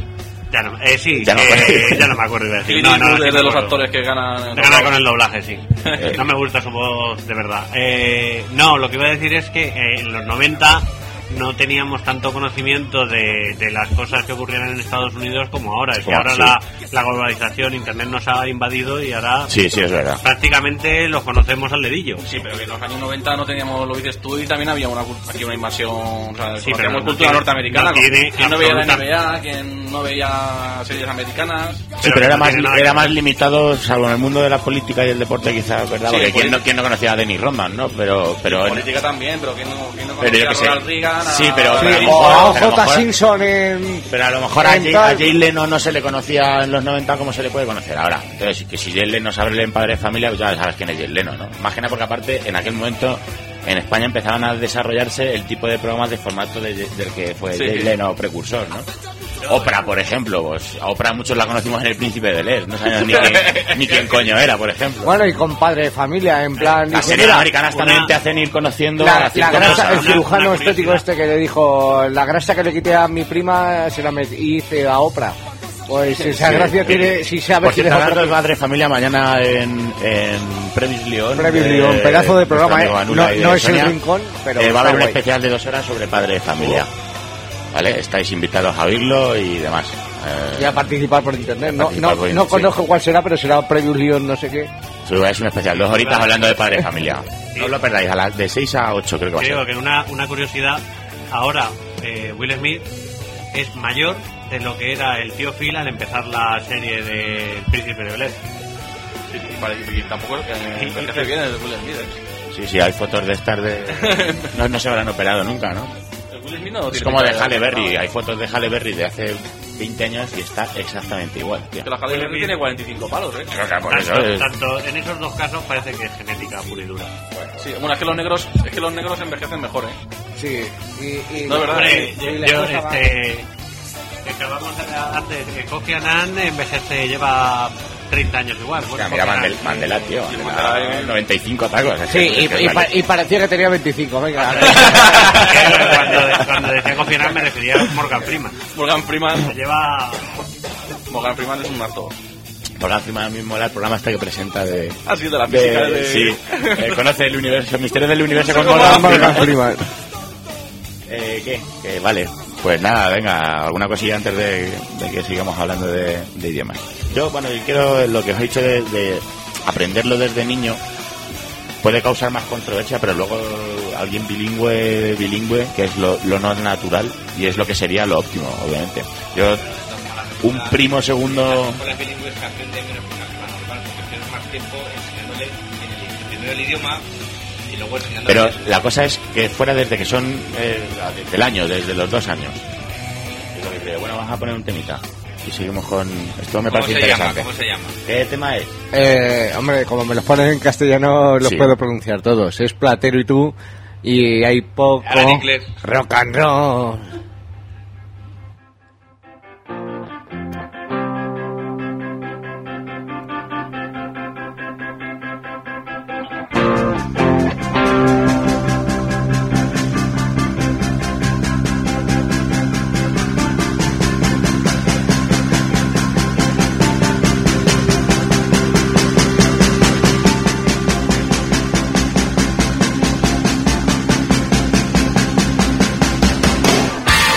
Ya no, sí, Ya no. ya no me acuerdo iba a decir. Clint Eastwood sí es me de los acuerdo. actores que ganan. Gana con el doblaje, sí. No me gusta su voz, de verdad. No, lo que iba a decir es que en los 90 no teníamos tanto conocimiento de las cosas que ocurrían en Estados Unidos como ahora. Es que Como, ahora sí. la globalización, Internet nos ha invadido y ahora Sí, es verdad. prácticamente los conocemos al dedillo. Sí, pero que en los años 90 no teníamos, lo dices tú, y también había aquí una invasión, o sea, Sí, pero conocíamos no cultura tiene- norteamericana. no tiene Quien no veía la absoluta- NBA, quien no veía series americanas. Sí, pero era no más, tiene nada que era ver. más limitado, salvo en el mundo de la política y el deporte, quizás, ¿verdad? Sí, Porque pues- ¿quién no conocía a Dennis Rodman, no? Pero En política también, pero quien no Pero conocía yo a qué sé. Ronald Reagan. Sí, pero- Sí, a lo o a mejor- J. Simpson en... Pero a lo mejor a en Jay, tal- a Jay Leno no se le conocía en los 90 como se le puede conocer ahora. Entonces, que si Jay Leno sabe leer en Padre de Familia, pues ya sabes quién es Jay Leno, ¿no? Más que nada porque aparte, en aquel momento, en España empezaban a desarrollarse el tipo de programas de formato del que fue Sí, Jay sí. Leno precursor, ¿no? Oprah, por ejemplo, pues a Oprah muchos la conocimos en El Príncipe de Leer, no sabíamos ni quién coño era, por ejemplo. Bueno, y con Padre de Familia, en plan... Las dice, series mira, americanas también te hacen ir conociendo La a ciertas grasa, cosas. el cirujano Una estético curiosidad. este que le dijo, la grasa que le quité a mi prima se la hice a Oprah. Pues esa Sí. gracia tiene, si sabes Por quién cierto, es hablando de Oprah. Padre de Familia, mañana en Previs León. Previs León, pedazo de programa, nuestro amigo Anula y de no es el Sonia, rincón, pero va a está haber un guay. especial de 2 horas sobre Padre de Familia. ¿Vale? Estáis invitados a oírlo y demás. Y a participar por internet. No, participar por no internet, conozco cuál será, pero será Previous Leon, no sé qué. Es un especial, 2 horitas hablando de Padre de Familia. No os lo perdáis, de 6 a 8 creo que va a Creo ser. que una curiosidad, ahora Will Smith es mayor de lo que era el tío Phil al empezar la serie de El Príncipe de Bel-Air. Sí, y tampoco envejece bien el Will Smith. Sí, hay fotos de estas de... No se habrán operado nunca, ¿no? El Will Smith no Es tiene como de pinta Halle Berry, no. hay fotos de Halle Berry de hace 20 años y está exactamente igual, tío. Que la Halle Berry tiene 45 palos, ¿eh? Creo que por eso Tanto, es- tanto en esos dos casos parece que es genética pura y dura. Sí, bueno, es que los negros envejecen mejor, ¿eh? Sí, y No, es verdad. Hombre, y la yo cosa va- que acabamos de hacer que Kofi Annan envejece, lleva 30 años igual. Bueno, Mira, Kofi Annan, Mandela, tío. Sí, Mandela, Mandela, 95 tacos. es Sí, que- es que vale. y parecía que tenía 25, venga. cuando decía Kofi Annan me refería a Morgan Freeman. Morgan Freeman. Lleva Morgan Freeman es un actor. Morgan Freeman mismo era el programa este que presenta de... Ha sido de la física de... Sí, conoce el universo, el misterio del universo con Morgan Morgan Freeman. ¿Qué? Que vale. Pues nada, venga, alguna cosilla antes de que sigamos hablando de idiomas. Yo, bueno, yo quiero lo que os he dicho de aprenderlo desde niño. Puede causar más controversia, pero luego alguien bilingüe, que es lo no natural y es lo que sería lo óptimo, obviamente. Yo, un primo segundo... Con las bilingües que aprende menos que una normal, porque tienes más tiempo enseñándole primero el idioma y luego enseñándole... Pero la cosa es que fuera desde que son desde el año, desde los 2 años. Es lo que creo. Bueno, vamos a poner un temita y seguimos con... Esto me ¿Cómo parece se llama? interesante. ¿Cómo se llama? ¿Qué tema es? Hombre, como me los pones en castellano, los Sí. puedo pronunciar todos. Es Platero y tú, y hay poco Ahora en inglés. rock and roll. I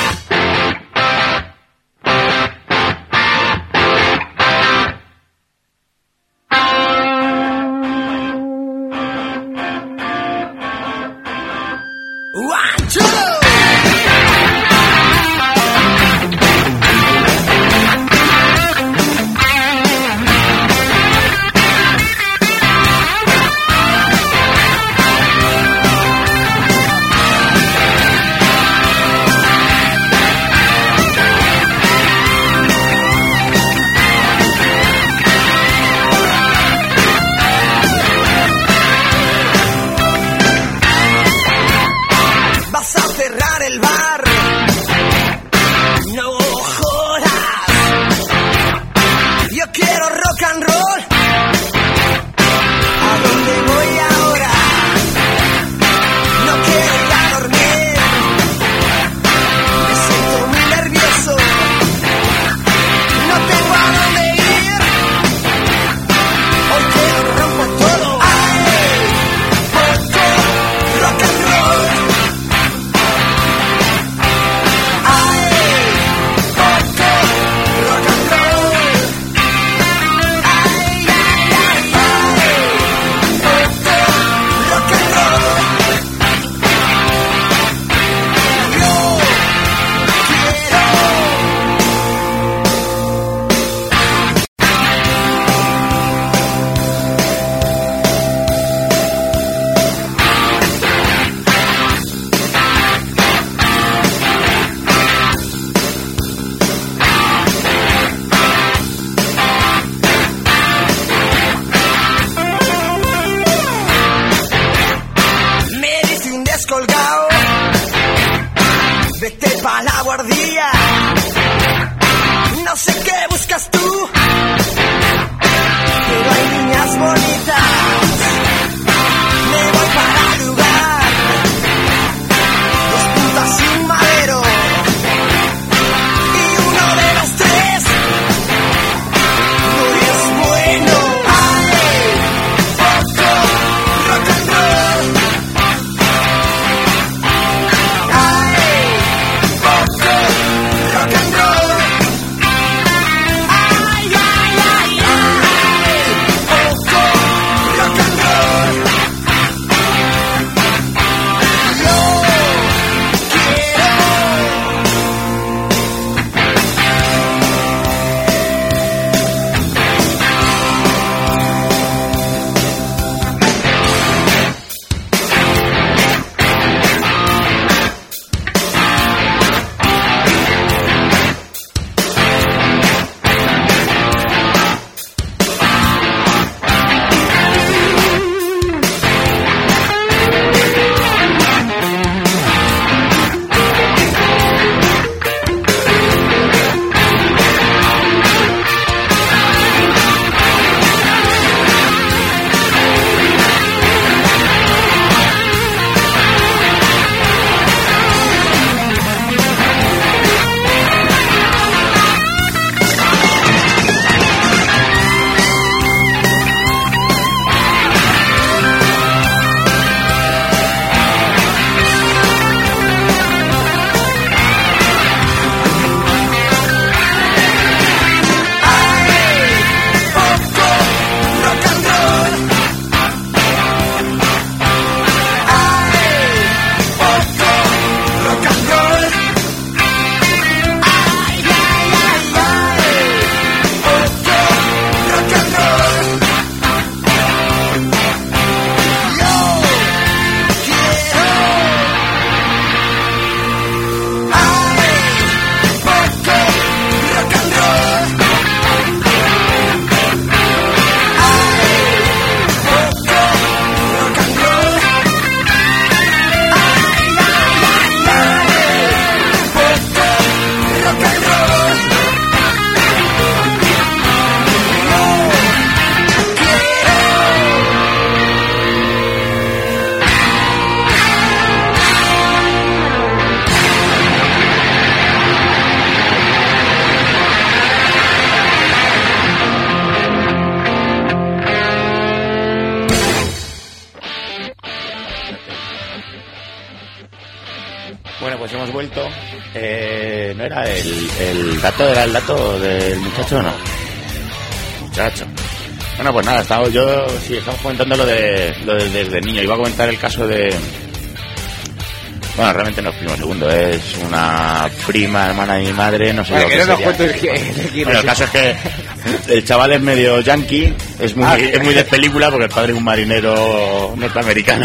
vuelto. ¿No era el dato? ¿Era el dato del muchacho o no? Muchacho. Bueno, pues nada, estamos comentando lo de desde niño. Iba a comentar el caso de... Bueno, realmente no es primo segundo, es una prima, hermana de mi madre, no sé lo que sería. Bueno, el caso es que el chaval es medio yankee, es muy de película porque el padre es un marinero norteamericano.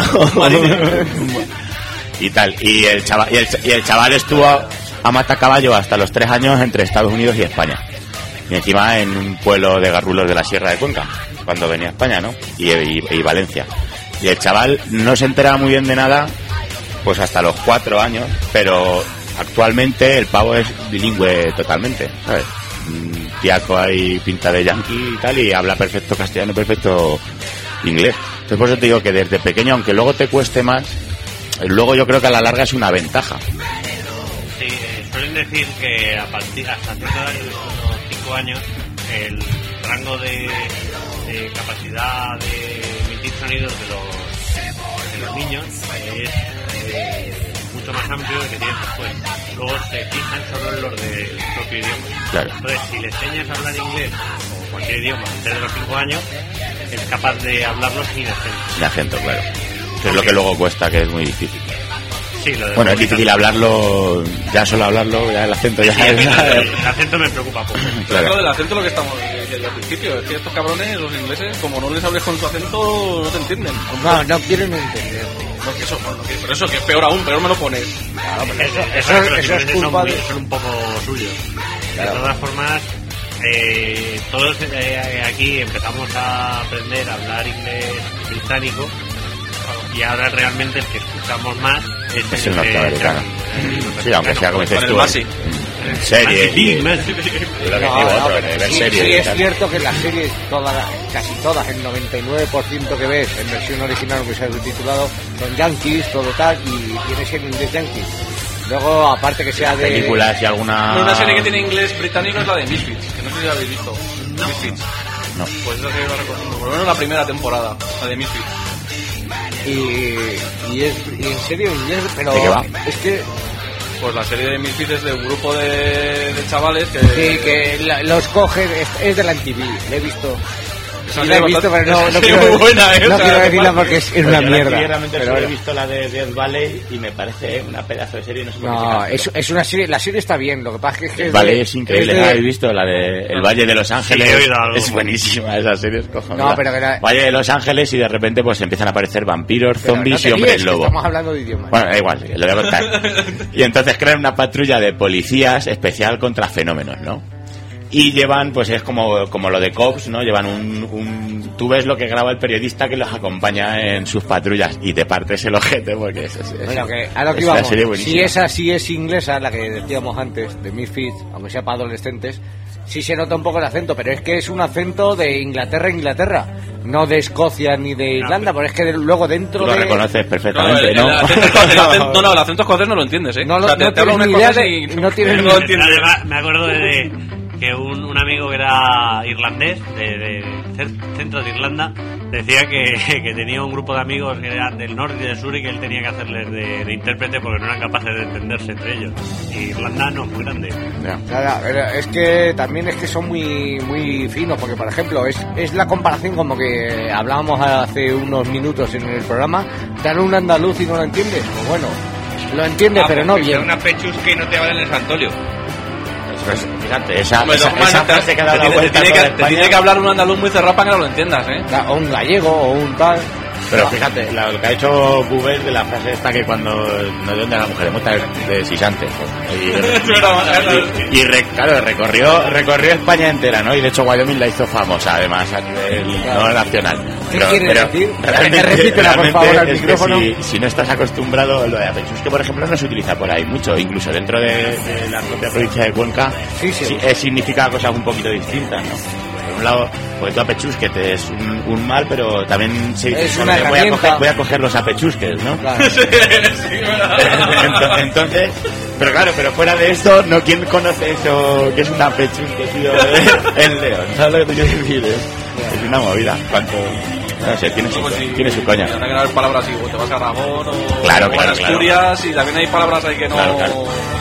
Y tal, y el chaval estuvo a matacaballo hasta los 3 años entre Estados Unidos y España. Y encima en un pueblo de Garrulos de la Sierra de Cuenca, cuando venía a España, ¿no? Y Valencia. Y el chaval no se entera muy bien de nada, pues hasta los 4 años, pero actualmente el pavo es bilingüe totalmente, ¿sabes? Un tiaco ahí pinta de yankee y tal, y habla perfecto castellano, perfecto inglés. Entonces por eso te digo que desde pequeño, aunque luego te cueste más, luego yo creo que a la larga es una ventaja. Sí, suelen decir que a partir hasta unos 5 años el rango de capacidad de emitir sonidos de los niños es mucho más amplio de que tienes después. Luego se fijan solo en los del propio idioma. Claro. Entonces, si le enseñas a hablar inglés o cualquier idioma antes de los 5 años, es capaz de hablarlo sin acento. Sin acento, claro. Que es lo que luego cuesta, que es muy difícil. Sí, bueno, es difícil hablarlo, ya solo hablarlo, ya el acento ya es... El acento me preocupa poco. Claro. Lo del acento es lo que estamos diciendo al principio, es que estos cabrones, los ingleses, como no les hables con su acento, no te entienden. No quieren entender. No, que eso, pero eso que es peor aún, peor me lo pones. Claro, eso es culpa son un poco suyos. Claro. De todas formas, todos aquí empezamos a aprender a hablar inglés británico. Y ahora realmente el que escuchamos más es el norteamericano. Sí, aunque sea como dices tú. En serie. Sí, es cierto que las series, casi todas, el 99% que ves en versión original, que se ha subtitulado, son yankees, todo tal, y tienes el inglés yankee. Luego, aparte que sea de... películas y alguna... Una serie que tiene inglés británico es la de Misfits, que no sé si la habéis visto. No. Misfits. No. Pues esa serie la recomiendo, por lo menos la primera temporada, la de Misfits. Y en serio inglés, pero ¿de qué va? Es que pues la serie de Misfits es de un grupo de chavales que sí, que los cogen, es de la MTV, la he visto. Sí, la he visto, pero no quiero, muy buena, no quiero decirla porque es una mierda. Realmente pero he visto la de Death Valley y me parece una pedazo de serie. No, es una serie, la serie está bien, lo que pasa es que Death Valley es increíble. ¿La habéis visto? La de El Valle de Los Ángeles. Sí, es buenísima esa serie, es cojonuda. No, pero Valle de Los Ángeles y de repente pues empiezan a aparecer vampiros, zombies y hombres lobo. Estamos hablando de idiomas. Bueno, da igual, lo voy a contar. Y entonces crean una patrulla de policías especial contra fenómenos, ¿no? Y llevan, pues es como lo de Cops, ¿no? Llevan tú ves lo que graba el periodista que los acompaña en sus patrullas y te partes el ojete porque es bueno, que a lo que íbamos, si esa sí es inglesa, la que decíamos antes, de Misfits, aunque sea para adolescentes, sí se nota un poco el acento, pero es que es un acento de Inglaterra, no de Escocia ni de Irlanda, pero es que luego dentro tú lo reconoces perfectamente, ¿no? El acento escocés no lo entiendes, ¿eh? No tienes ni idea de... No tienes ni idea. Además, me acuerdo de que un amigo que era irlandés, de centro de Irlanda, decía que tenía un grupo de amigos que eran del norte y del sur y que él tenía que hacerles de intérprete porque no eran capaces de entenderse entre ellos. Y Irlanda no es muy grande. Claro, es que también es que son muy finos, porque por ejemplo es la comparación como que hablábamos hace unos minutos en el programa, dan un andaluz y no lo entiendes. Pues bueno, lo entiendes, pero no bien. Una pechusca y no te vale el San Antolio. Pues fíjate, esa frase que ha dado la vuelta te tiene que hablar un andaluz muy cerrado para que no lo entiendas, ¿eh? O un gallego o un tal. Pero fíjate, lo que ha hecho Bubel de la frase esta que cuando no de dónde la mujer muestra de Sisante claro, recorrió España entera, ¿no? Y de hecho Wyoming la hizo famosa además a nivel no nacional. ¿Qué quieres decir? Repítela por favor al micrófono. Si no estás acostumbrado, lo de apechus que por ejemplo no se utiliza por ahí mucho, incluso dentro de la propia provincia de Cuenca sí, significa cosas un poquito distintas, ¿no? Por un lado, pues tu apechusquete es un mal, pero también se dice voy a coger los apechusques, ¿no? Claro. Entonces, pero fuera de esto, ¿quién conoce eso que es un apechusque, tío? El león, ¿sabes lo que te quiero decir? Es una movida. No sé, tiene su coña. Tendrá que haber palabras así, o te vas a Aragón o Claro, en Asturias, y también hay palabras ahí que no... Claro.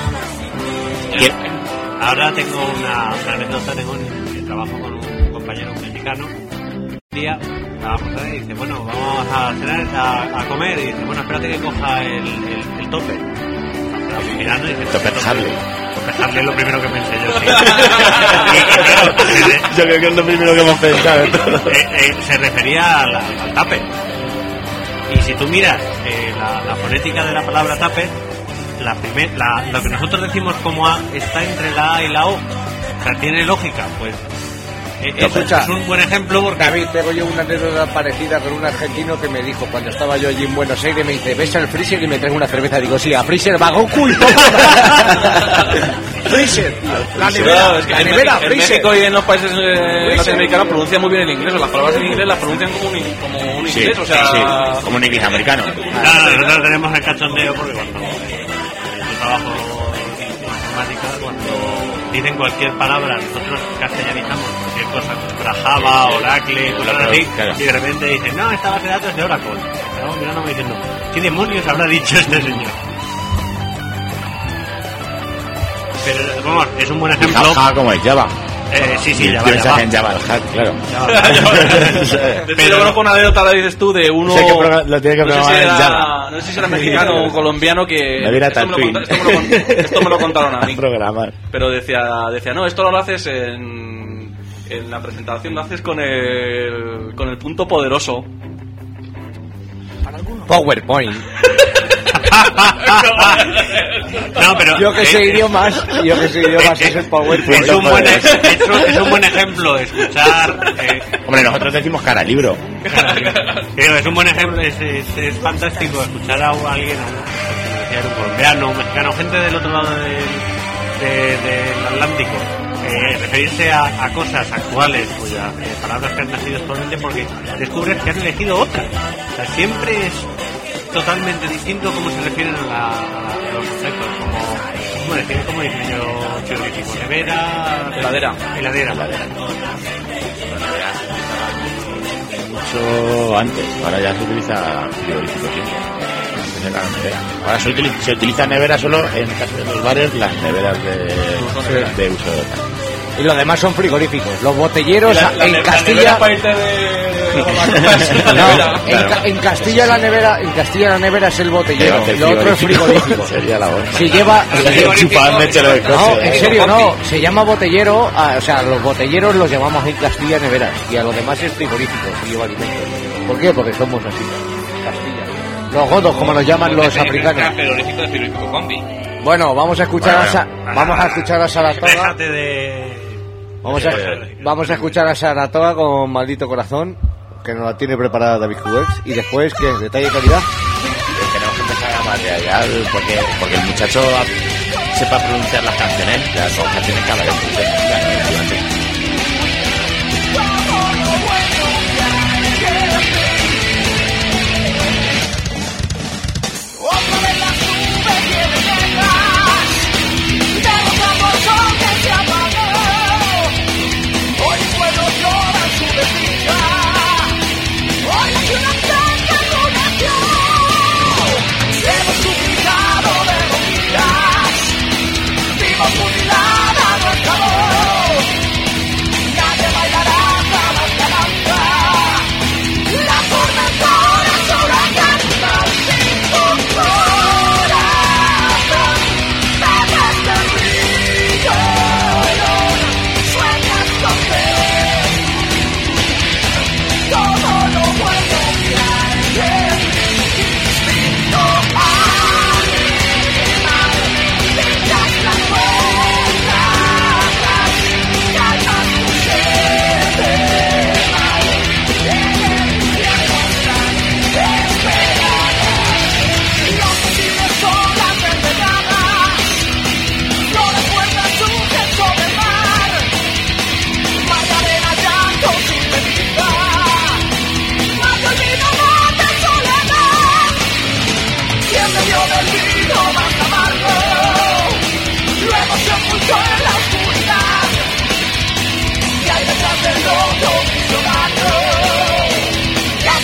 Ahora tengo una anécdota, trabajo con un compañero mexicano. Un día estábamos ahí y dice, bueno, vamos a cenar, a comer, y dice, bueno, espérate que coja el tope. Mirando y dice, Tope Harley. Tope Harley es lo primero que pensé yo, sí. Yo creo que es lo primero que hemos pensado. Se refería al tape. Y si tú miras la fonética de la palabra tape, lo que nosotros decimos como A está entre la A y la O. O sea, tiene lógica, pues. Es un buen ejemplo porque... David, tengo yo una anécdota parecida con un argentino que me dijo cuando estaba yo allí en Buenos Aires, me dice, ves al freezer y me traes una cerveza. Digo, sí, a freezer va Goku y todo. Freezer, la nevera, es que la nevera, en freezer. México y en los países latinoamericanos pronuncian muy bien el inglés, las palabras en inglés las pronuncian como un inglés, o sea... Sí, como un inglés americano. Claro, nosotros tenemos el cachondeo porque cuando yo trabajo en informática, cuando dicen cualquier palabra, nosotros castellanizamos cualquier cosa, para Java, Oracle, cosas así, claro. Y de repente dicen, no, esta base de datos es de Oracle. Estamos mirándome diciendo, ¿qué demonios habrá dicho este señor? Pero vamos, es un buen ejemplo. Java como es Java. Sí, Java. Java. En Java, el hack, claro. Pero yo conozco una anécdota, dices tú, de uno... Lo tiene que programar en Java. No sé si era mexicano o colombiano que... Esto me lo contaron a mí. Programar. Pero decía, no, esto lo haces en la presentación, lo haces con el punto poderoso. PowerPoint. No, pero Yo que sé idiomas es el PowerPoint. es un buen ejemplo de escuchar. Hombre, nosotros decimos cara libro. Pero es un buen ejemplo, es fantástico escuchar a alguien, un colombiano, un mexicano, gente del otro lado del Atlántico, referirse a cosas actuales, cuyas palabras que han nacido actualmente, porque descubres que han elegido otra. O sea, siempre es totalmente distinto cómo se refieren a los objetos, como dice yo chirístico, nevera, heladera. Mucho antes, ahora ya se utiliza frigorífico siempre. Antes era la nevera. Ahora se utiliza nevera solo en caso de los bares, las neveras de uso de otra. Y los demás son frigoríficos. Los botelleros en Castilla... En Castilla la nevera es el botellero, lo otro es frigorífico. Sería la hora. Si lleva... No, en serio, no. Se llama botellero, o sea, los botelleros los llamamos en Castilla neveras y a los demás es frigorífico, si lleva alimentos. ¿Por qué? Porque somos así. Castilla. Los godos, como nos llaman los africanos. Frigorífico combi. Bueno, vamos a escuchar a Saratoga. Déjate de... Vamos a escuchar a Saratoga con Maldito Corazón, que nos la tiene preparada David Cubex. Y después, ¿qué? ¿Detalle de calidad? Tenemos que empezar a material porque el muchacho sepa pronunciar las canciones. Las dos canciones que habla de Y hay detrás del loco visionario,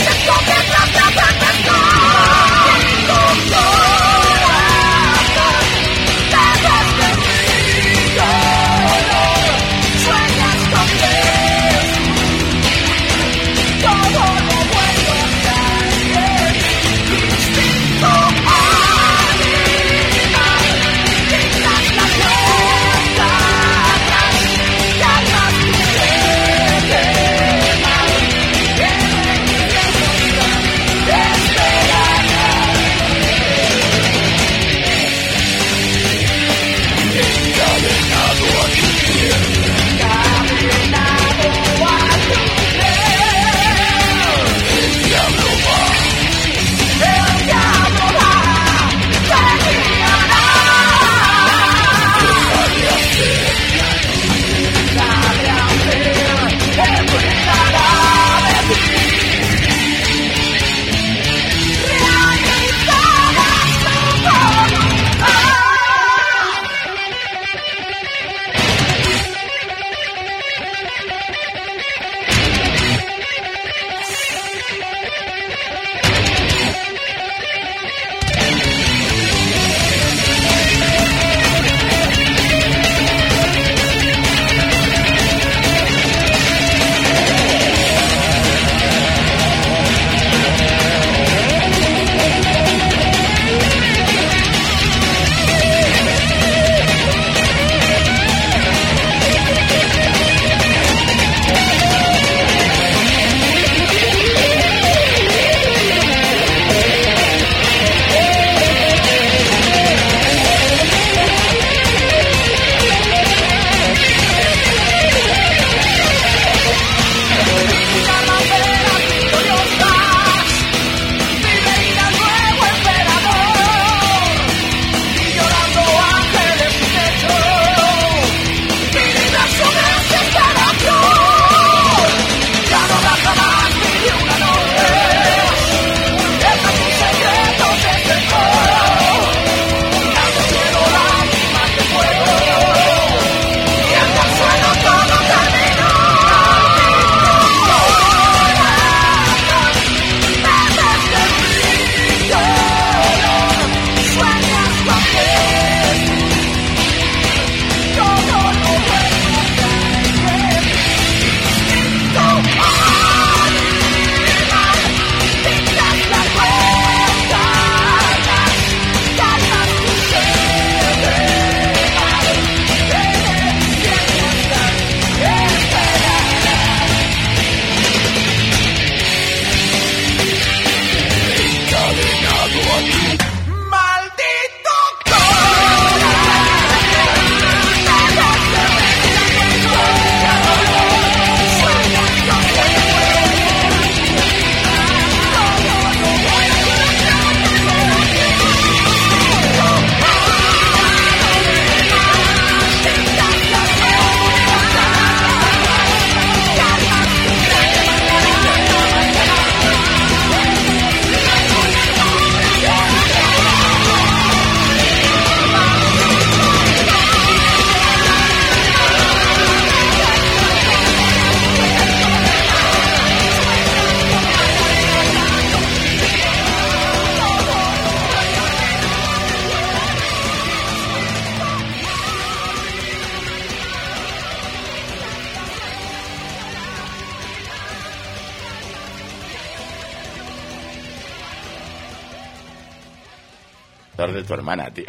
receptor de tu hermana, tío.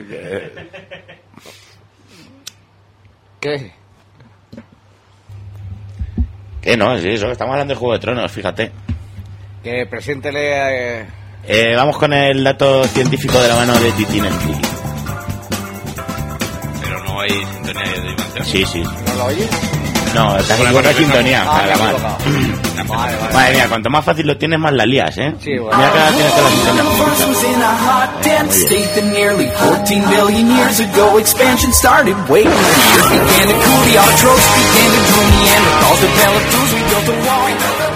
¿Qué? ¿Qué no? Sí, eso. Estamos hablando de Juego de Tronos, fíjate. Que preséntele... Vamos con el dato científico de la mano de Titi Netflix. Pero no hay sintonía de divulgación. Sí. ¿No lo oyes? No, te has equivocado de sintonía. Vale. Madre mía, cuanto más fácil lo tienes, más la lías, ¿eh? Sí, bueno. Mira que ahora tienes toda la sintonía. was in a hot, dense state that nearly 14 billion years ago expansion started. Wait, the earth began to cool, the autotrophs began to drool, Neanderthals developed tools, we built a wall.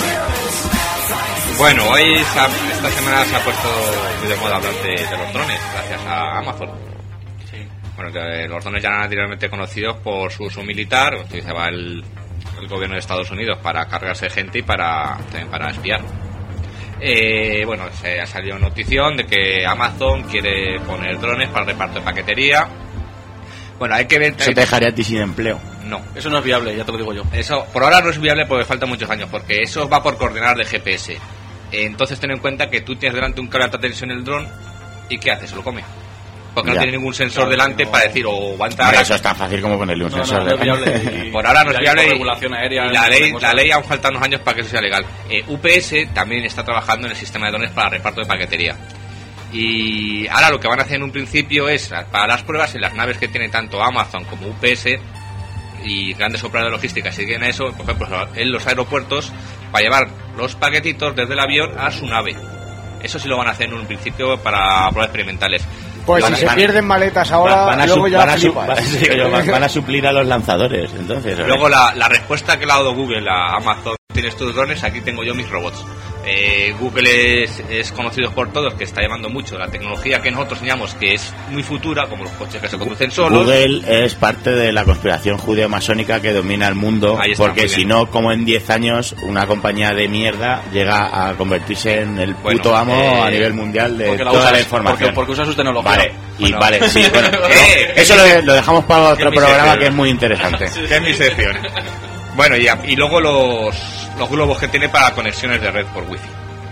Bueno, esta semana se ha puesto muy de moda hablar de los drones, gracias a Amazon. Bueno, que los drones ya eran anteriormente conocidos por su uso militar, utilizaba el gobierno de Estados Unidos para cargarse gente y también para espiar. Bueno, se ha salido notición de que Amazon quiere poner drones para el reparto de paquetería. Bueno, hay que ver... Eso te dejaría a ti sin empleo. No. Eso no es viable, ya te lo digo yo. Eso por ahora no es viable porque faltan muchos años, porque eso va por coordenadas de GPS. Entonces ten en cuenta que tú tienes delante un cable de alta tensión en el dron y ¿qué hace? Se lo come. Porque Ya. no tiene ningún sensor delante para decir o aguanta... Ahora eso es tan fácil como ponerle un sensor no es de... viable. Y- Por ahora no es y hay viable y, regulación aérea, y la cosas. ley aún faltan unos años para que eso sea legal. UPS también está trabajando en el sistema de drones para reparto de paquetería. Y ahora lo que van a hacer en un principio es, para las pruebas en las naves que tiene tanto Amazon como UPS y grandes operadores de logística, si tienen eso, por ejemplo, en los aeropuertos, para llevar los paquetitos desde el avión a su nave. Eso sí lo van a hacer en un principio para pruebas experimentales. Pues Van- si se van- pierden maletas ahora, van a luego su- ya van a su- flipas. van a suplir a los lanzadores, entonces. ¿verdad? Luego la respuesta que le ha dado Google a Amazon, tienes tus drones, aquí tengo yo mis robots. Google es conocido por todos que está llevando mucho la tecnología que nosotros enseñamos, que es muy futura, como los coches que se conducen solos. Google es parte de la conspiración judeo-masónica que domina el mundo, Ahí está, porque muy si bien. no, como en 10 años, una compañía de mierda llega a convertirse en el Bueno, puto amo a nivel mundial de Porque la toda usas, la información. porque usa sus tecnologías. Vale, y Bueno. vale, sí, bueno, ¿Qué? eso lo dejamos para otro Es mi programa sección. que es muy interesante. Que es mi sección. Bueno, y luego los globos que tiene para conexiones de red por wifi.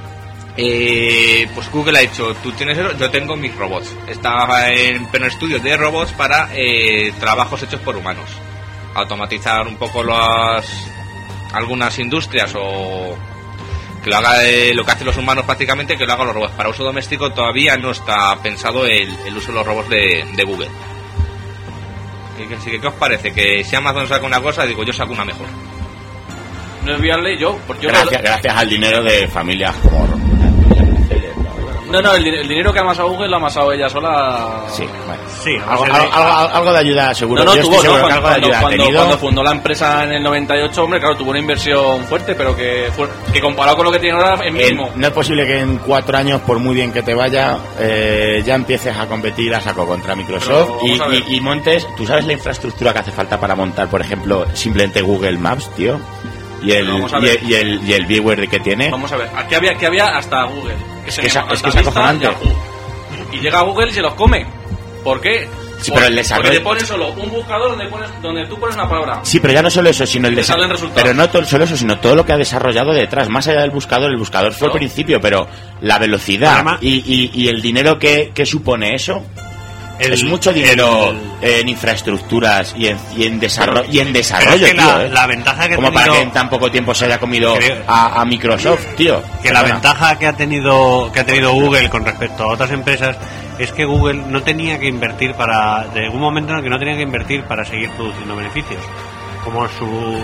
Pues Google ha dicho, tú tienes eso, yo tengo mis robots. Estaba en pleno estudio de robots para trabajos hechos por humanos. Automatizar un poco algunas industrias o que lo haga lo que hacen los humanos prácticamente, que lo hagan los robots. Para uso doméstico todavía no está pensado el uso de los robots de Google. Así que, ¿qué os parece? Que si Amazon saca una cosa, digo, yo saco una mejor. No es viable yo, porque yo Gracias al dinero de familias como... no, el dinero que ha amasado Google lo ha amasado ella sola. Sí, bueno. Sí, Algo de ayuda seguro. No, Yo tuvo, estoy seguro que algo de ayuda ha cuando tenido. fundó la empresa en el 98, hombre, claro, tuvo una inversión fuerte, pero que comparado con lo que tiene ahora es mínimo. No es posible que en 4 años, por muy bien que te vaya, ya empieces a competir a saco contra Microsoft Pero vamos a ver. y montes. ¿Tú sabes la infraestructura que hace falta para montar, por ejemplo, simplemente Google Maps, tío? Y el, Pero vamos a ver. y el viewer que tiene. Vamos a ver, aquí había hasta Google. Es se que es llama es que es Alta Vista, acojonante. Yahoo. Y llega Google y se los come. ¿Por qué? Sí, pero el desarrollo- Porque te pones solo un buscador donde tú pones una palabra. Sí, pero ya no solo eso, sino el Te salen desarrollo. resultados. Pero no solo eso, sino todo lo que ha desarrollado detrás, más allá del buscador. El buscador fue al Claro. principio, pero la velocidad Además- y el dinero que supone eso. Es mucho dinero en infraestructuras y en desarrollo, Pero es que tío. la ventaja que ha Como para tenido- que en tan poco tiempo se haya comido Creo- a Microsoft, tío. Que la Perdona. ventaja que ha tenido Google con respecto a otras empresas es que Google no tenía que invertir de algún momento en el que no tenía que invertir para seguir produciendo beneficios. Como su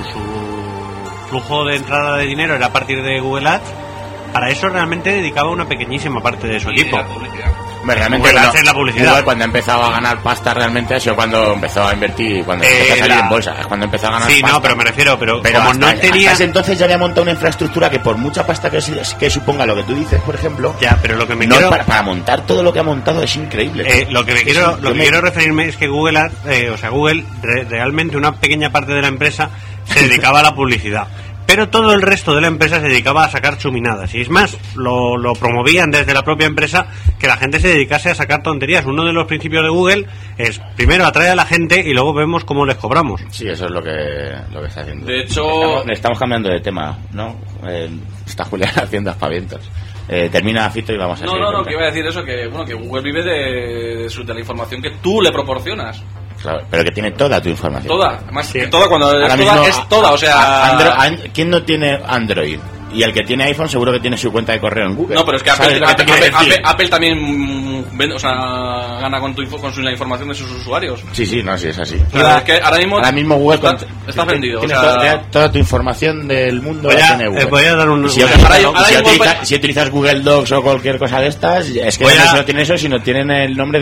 flujo de entrada de dinero era a partir de Google Ads, para eso realmente dedicaba una pequeñísima parte de su equipo. La publicidad. Hombre, realmente Google hace la publicidad. Google cuando ha empezado a ganar pasta realmente ha sido cuando empezó a invertir, cuando empezó a salir en bolsa, es cuando empezó a ganar Sí, pasta. no, pero me refiero, pero como hasta, no tenía... hasta ese entonces ya había montado una infraestructura que por mucha pasta que suponga lo que tú dices, por ejemplo, Ya, pero lo que me no, quiero... para montar todo lo que ha montado es increíble. Lo que me Es quiero, un- lo yo que me- quiero referirme es que Google, Google realmente una pequeña parte de la empresa se dedicaba a la publicidad, pero todo el resto de la empresa se dedicaba a sacar chuminadas. Y es más, lo promovían desde la propia empresa que la gente se dedicase a sacar tonterías. Uno de los principios de Google es primero atrae a la gente y luego vemos cómo les cobramos. Sí, eso es lo que está haciendo. De hecho- Estamos cambiando de tema, ¿no? Está Julián haciendo aspavientos. Termina Fito y vamos a seguir. No, que iba a decir eso, que bueno, que Google vive de la información que tú le proporcionas. Claro, pero que tiene toda tu información. Toda, más que toda, cuando Ahora es mismo, toda, es toda, o sea... ¿Quién no tiene Android? Y el que tiene iPhone seguro que tiene su cuenta de correo en Google. No, pero es que ¿Sabes lo que te quiero decir? Apple también vende, o sea, gana con la información de sus usuarios. Sí, no, sí, es así. O sea, es que ahora mismo Google está vendido. Tienes o sea, toda tu información del mundo la tiene Google. Voy a dar un... Si utilizas Google Docs o cualquier cosa de estas, es que no solo tienen eso, sino tienen el nombre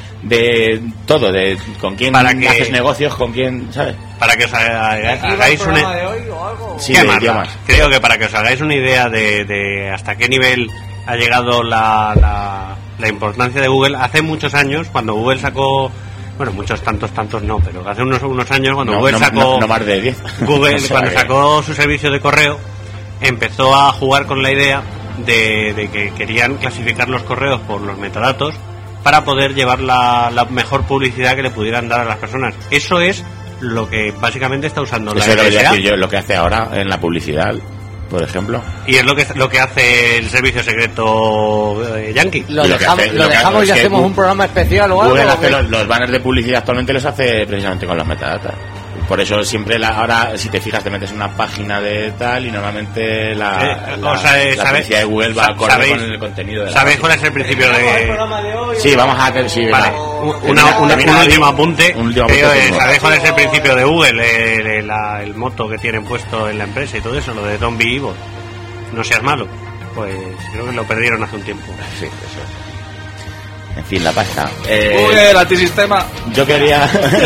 de todo, de con quién haces negocios, con quién, ¿sabes? Para que os hagáis una de hoy o algo? Sí, de idiomas. Creo que para que os hagáis una idea de hasta qué nivel ha llegado la importancia de Google, hace muchos años, cuando Google sacó, bueno, muchos tantos no, pero hace unos años cuando Google sacó no más de 10. Google, O sea, cuando sacó su servicio de correo, empezó a jugar con la idea de que querían clasificar los correos por los metadatos para poder llevar la mejor publicidad que le pudieran dar a las personas. Eso es lo que básicamente está usando la NSA. Eso debería decir yo, lo que hace ahora en la publicidad, por ejemplo. Y es lo que hace el servicio secreto Yankee. Lo dejamos y hacemos un programa especial o algo. Google hace los banners de publicidad actualmente los hace precisamente con los metadatas. Por eso siempre ahora, si te fijas, te metes en una página de tal y normalmente la publicidad de Google va acorde con el contenido de la ¿Sabéis cuál es el principio de...? Sí, vamos a hacer... Sí, vale. Un último apunte. ¿Sabéis cuál es el principio de Google? El moto que tienen puesto en la empresa y todo eso, lo de Don't be evil. No seas malo. Pues creo que lo perdieron hace un tiempo. Sí, eso es. En fin, la pasta. el antisistema. Yo quería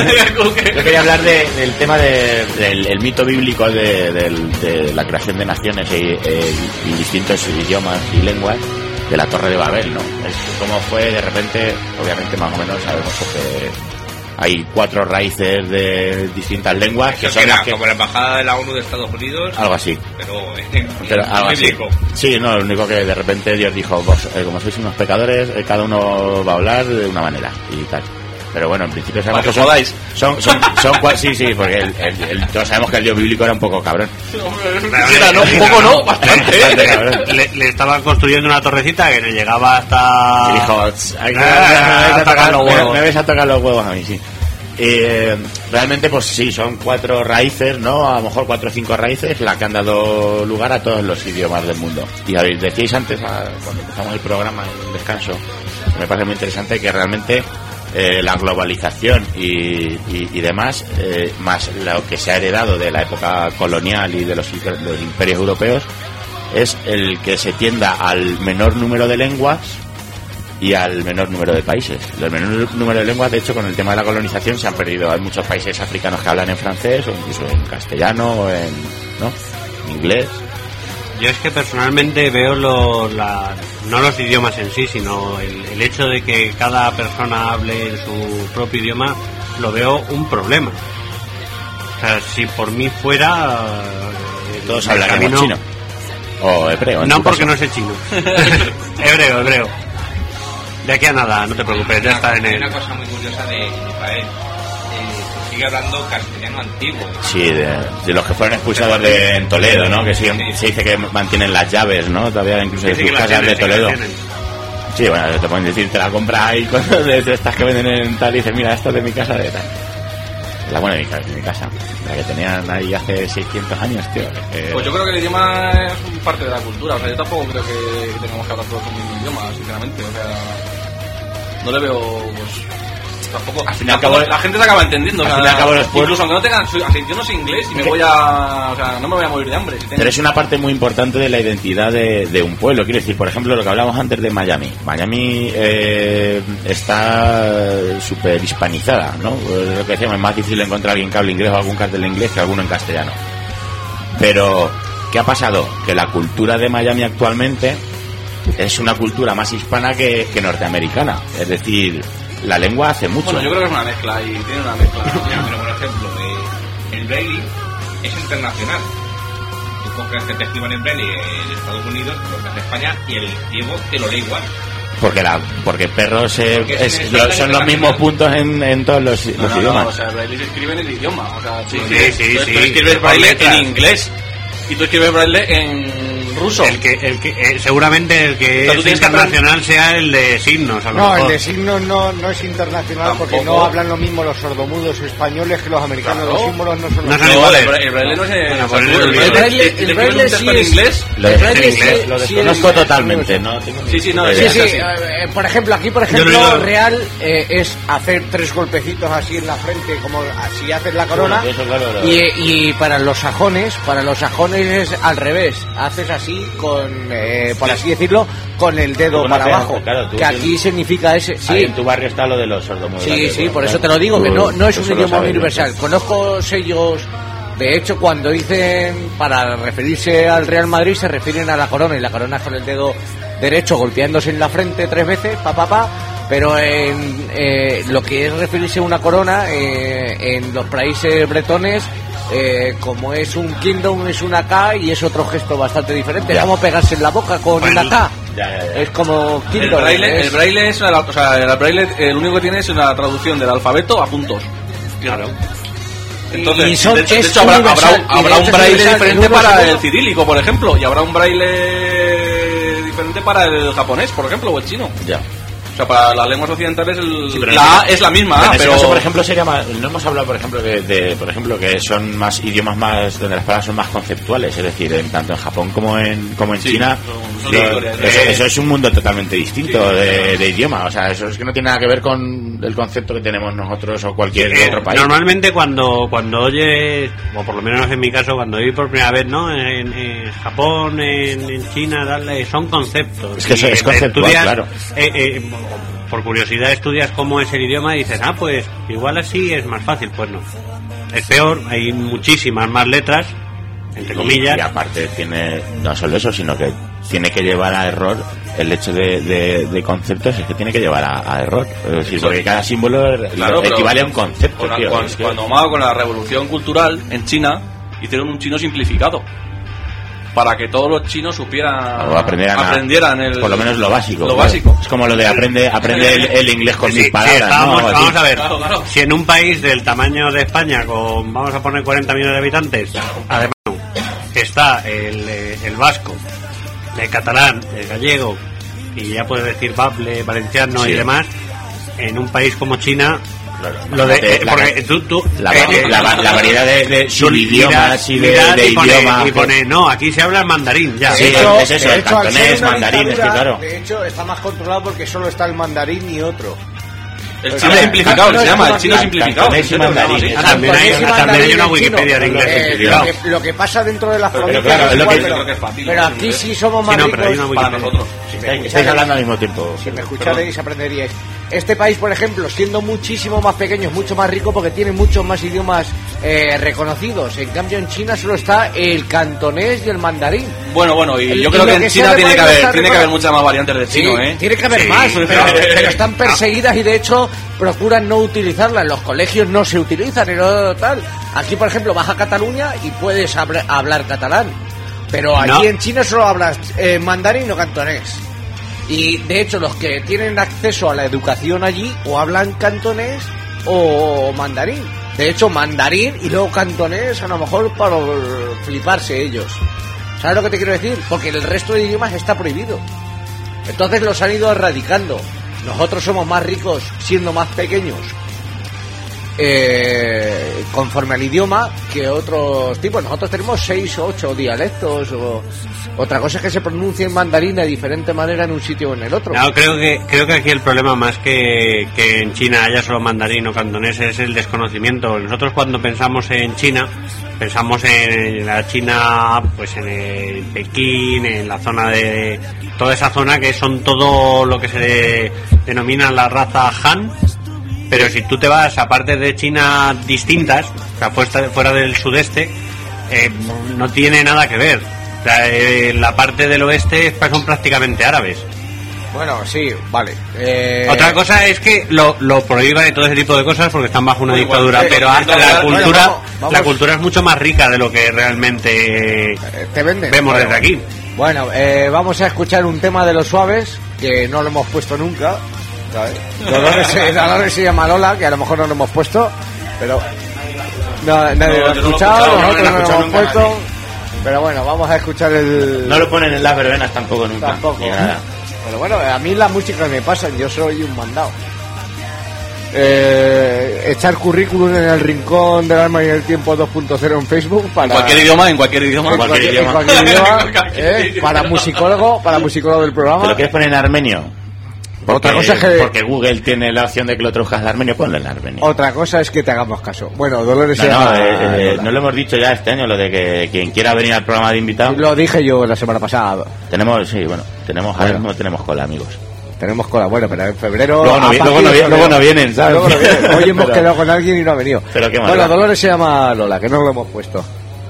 hablar del tema del mito bíblico de la creación de naciones y distintos idiomas y lenguas de la Torre de Babel, ¿no? Es como fue de repente, obviamente más o menos sabemos que hay 4 raíces de distintas lenguas que son las que... como la embajada de la ONU de Estados Unidos, algo así, pero algo así. Sí, no, lo único que de repente Dios dijo, vos, como sois unos pecadores, cada uno va a hablar de una manera y tal. Pero bueno, en principio sabemos que son sí, porque todos sabemos que el Dios bíblico era un poco cabrón. Un poco no, bastante. Le estaban construyendo una torrecita que le llegaba hasta... Y dijo, me vais a tocar los huevos a mí, sí. Realmente, pues sí, son 4 raíces, ¿no? A lo mejor 4 o 5 raíces las que han dado lugar a todos los idiomas del mundo. Y decíais antes, cuando empezamos el programa en el descanso, me parece muy interesante que realmente la globalización y demás, más lo que se ha heredado de la época colonial y de los imperios europeos, es el que se tienda al menor número de lenguas y al menor número de países. El menor número de lenguas, de hecho, con el tema de la colonización se han perdido. Hay muchos países africanos que hablan en francés o incluso en castellano o en inglés. Yo es que personalmente veo no los idiomas en sí, sino el hecho de que cada persona hable en su propio idioma, lo veo un problema. O sea, si por mí fuera... todos hablaríamos chino. O hebreo. No, porque no sé chino. Hebreo. De aquí a nada, no te preocupes, ya está en el... Hay una cosa muy curiosa de Israel. Sigue hablando castellano antiguo. Sí, de los que fueron expulsados en Toledo, ¿no? Que se dice que mantienen las llaves, ¿no? Todavía incluso en sus casas de Toledo. Sí, bueno, te pueden decir, te la compras ahí de estas que venden en tal y dices, mira, esto es de mi casa, de tal. La buena de mi casa, la que tenían ahí hace 600 años, tío. Pues yo creo que el idioma es parte de la cultura, o sea, yo tampoco creo que tengamos que hablar todos el mismo idioma, sinceramente, o sea, no le veo, pues... Tampoco, al fin y al cabo, la gente se acaba entendiendo. Al fin y al cabo, incluso aunque no tengan, yo no sé inglés y me voy o sea, no me voy a morir de hambre. Pero es una parte muy importante de la identidad de un pueblo. Quiero decir, por ejemplo, lo que hablábamos antes de Miami. Miami está súper hispanizada, ¿no? Lo que decíamos, es más difícil encontrar a alguien que hable inglés o algún cartel en inglés que alguno en castellano. Pero, ¿qué ha pasado? Que la cultura de Miami actualmente es una cultura más hispana que norteamericana. Es decir, la lengua hace mucho. Bueno, yo creo que es una mezcla y tiene una mezcla. Pero por ejemplo, el Braille es internacional. Tú coges que te escriban en Braille en Estados Unidos, lo que hace España, y el ciego te lo lee igual. Porque perros son los mismos puntos en todos los idiomas. No, o sea, Braille se escribe en el idioma. O sea, sí. Tú escribes Braille en inglés y tú escribes Braille en ruso. Seguramente el que Pero tú es tienes que internacional sea el de signos, a lo No, mejor. el de signos no es internacional porque Tampoco. no hablan lo mismo los sordomudos españoles que los americanos. Claro. Los símbolos no son No los son No, iguales. el braille no es Bueno, o sea, pues tú, el el braille- el braille sí en es- inglés. Lo El braille inglés, sí- lo sí desconozco es- totalmente, ¿no? Tengo Sí, sí, no, ni sí, idea. Sí, sí. por ejemplo, aquí, por Yo lo ejemplo, digo- real es hacer 3 golpecitos así en la frente, como si haces la corona. Bueno, eso, claro, Y para los sajones es al revés. Haces así con, por así decirlo, con el dedo Tú para conoces, abajo. claro, tú Que aquí tienes- significa ese. Ahí Sí, en tu barrio está lo de los sordomudos. sí, sí, por eso te lo digo, que no es un Eso lo idioma sabes, universal. ¿no? Conozco sellos. De hecho, cuando dicen para referirse al Real Madrid, se refieren a la corona, y la corona es con el dedo derecho golpeándose en la frente 3 veces, pero en lo que es referirse a una corona, en los países bretones, como es un kingdom, es una K y es otro gesto bastante diferente. Es Ya. como pegarse en la boca con Pues una K. Ya. Es como El kingdom. braille, es- el braille es o sea, el braille el único que tiene es una traducción del alfabeto a puntos. Claro. Entonces, Y son- de hecho, es habrá universal, y de un hecho es braille universal, diferente uno para seguro. el cirílico, por ejemplo, y habrá un braille diferente para el japonés, por ejemplo, o el chino. Ya. O sea, para las lenguas occidentales Sí, pero la A es la misma, en ese pero caso, por ejemplo, sería más, no hemos hablado, por ejemplo, por ejemplo, que son más idiomas más donde las palabras son más conceptuales, es decir, tanto en Japón como en Sí, China, son lo- historias. eso es un mundo totalmente distinto de idioma, o sea, eso es que no tiene nada que ver con el concepto que tenemos nosotros o cualquier otro país. Normalmente cuando oyes, o por lo menos en mi caso, cuando oí por primera vez, ¿no? En Japón, en China, son conceptos. Es que eso Y es conceptual, estudias, claro. Por curiosidad estudias cómo es el idioma y dices, pues igual así es más fácil. Pues no. Es peor, hay muchísimas más letras, entre comillas. Y aparte tiene no solo eso, sino que tiene que llevar a error el hecho de conceptos, es que tiene que llevar a error. Es decir, porque cada símbolo Claro, pero equivale a un concepto. con, tío, con- es que- cuando Mao, con la revolución cultural en China, hicieron un chino simplificado. Para que todos los chinos supieran o aprendieran el, por lo menos lo básico. Lo claro. básico. Es como lo de aprende el inglés con Sí, mis sí, palabras. estábamos- ¿no? Así. vamos a ver, Claro. si en un país del tamaño de España, con vamos a poner 40 millones de habitantes, además está el vasco, el catalán, el gallego, y ya puedes decir bable, valenciano Sí. y demás, en un país como China, Claro, lo de la- porque tú la variedad de tú subidiomas y miras de y pone, idiomas. y pone, no, aquí se habla mandarín, ya. Sí, es eso, de el hecho, al cantonés, ser una mandarín, es que dictadura, claro. De hecho, está más controlado porque solo está el mandarín y otro. El chino simplificado, se llama, el chino simplificado. Cantonés y mandarín. Ah, también hay Cantonés y una mandarín en Wikipedia chino. de inglés Eh, simplificado. lo que pasa dentro de las Pero provincias claro, es lo igual, que- pero, creo que es fácil, pero ¿no? aquí Inglés. sí somos Sí, más no, pero hay una ricos. Para Wikipedia. nosotros. Estáis hablando al mismo tiempo. Si me escucharéis aprenderíais. Este país, por ejemplo, siendo muchísimo más pequeño, es mucho más rico porque tiene muchos más idiomas reconocidos. En cambio, en China solo está el cantonés y el mandarín. Bueno, y El- yo y creo lo que en que China sea de tiene que país haber está tiene que haber muchas más variantes de chino, Sí, ¿eh? tiene que haber Sí. más, pero están perseguidas y de hecho procuran no utilizarlas. En los colegios no se utilizan y no tal. Aquí, por ejemplo, vas a Cataluña y puedes hablar catalán, pero allí No. en China solo hablas mandarín o cantonés. Y de hecho, los que tienen acceso a la educación allí o hablan cantonés o mandarín. De hecho, mandarín y luego cantonés, a lo mejor para fliparse ellos. ¿Sabes lo que te quiero decir? Porque el resto de idiomas está prohibido. Entonces los han ido erradicando. Nosotros somos más ricos siendo más pequeños, conforme al idioma, que otros tipos. Nosotros tenemos 6 o 8 dialectos. Otra cosa es que se pronuncia en mandarín de diferente manera en un sitio o en el otro. No, creo que aquí el problema más que en China haya solo mandarín o cantonés es el desconocimiento. Nosotros cuando pensamos en China, pensamos en la China, pues en el Pekín, en la zona de toda esa zona que son todo lo que se denomina la raza Han. Pero si tú te vas a partes de China distintas, o sea, fuera del sudeste, no tiene nada que ver. O sea, la parte del oeste son prácticamente árabes. Bueno, sí, vale. Otra cosa es que lo prohíban y todo ese tipo de cosas porque están bajo una Bueno, dictadura, igual, pero bueno, vamos. la cultura es mucho más rica de lo que realmente Te venden. vemos Bueno, desde aquí. Bueno, vamos a escuchar un tema de los Suaves que no lo hemos puesto nunca. ¿Sabes? Dolores se llama Lola, que a lo mejor no lo hemos puesto, pero nadie lo ha yo no lo he escuchado, escuchado, nosotros no lo hemos nunca puesto. Pero bueno, vamos a escuchar el... No lo ponen en las verbenas tampoco nunca. Tampoco. Ni nada. Pero bueno, a mí la música me pasa, yo soy un mandado. Echar currículum en el rincón del alma y el tiempo 2.0 en Facebook para... En cualquier idioma. en cualquier idioma, para musicólogo del programa. ¿Te lo quieres poner en armenio? Otra cosa es que... Porque Google tiene la opción de que lo traduzcas en armenio, ponlo en armenio. Otra cosa es que te hagamos caso. Bueno, Dolores... No lo hemos dicho ya este año, lo de que quien quiera venir al programa de invitado... Lo dije yo la semana pasada. Tenemos ahora mismo tenemos cola, amigos. Tenemos cola, bueno, pero en febrero... Luego no vienen, ¿sabes? Luego no vienen. Hoy hemos quedado con alguien y no ha venido. Pero qué bueno, Dolores se llama Lola, que no lo hemos puesto.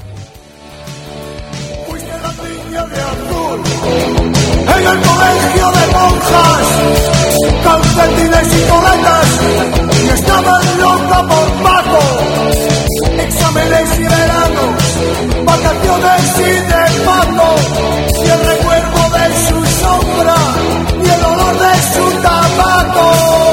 Fuiste la niña de azul en el colegio de monjas, calcetines y coletas, y estabas loca por Paco. Exámenes y veranos, vacaciones y de Paco, y el recuerdo de su sombra y el olor de su tabaco.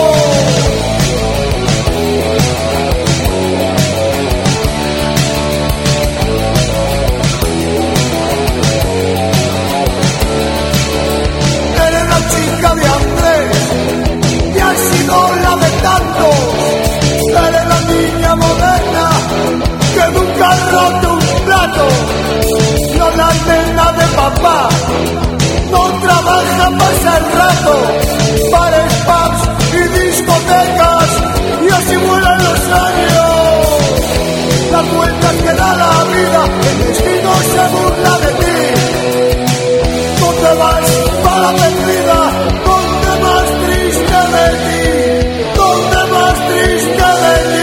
Eres la chica de Andrés y has sido la de tantos. Eres la niña moderna que nunca ha roto un plato. No la nena de papá, no trabaja, pasa el rato. Bares, pubs y discotecas, y así vuelan los años. Las vueltas que da la vida, el destino se burla de ti. ¿Dónde vas, bala perdida? ¿Dónde más triste de ti? ¿Dónde más triste de ti?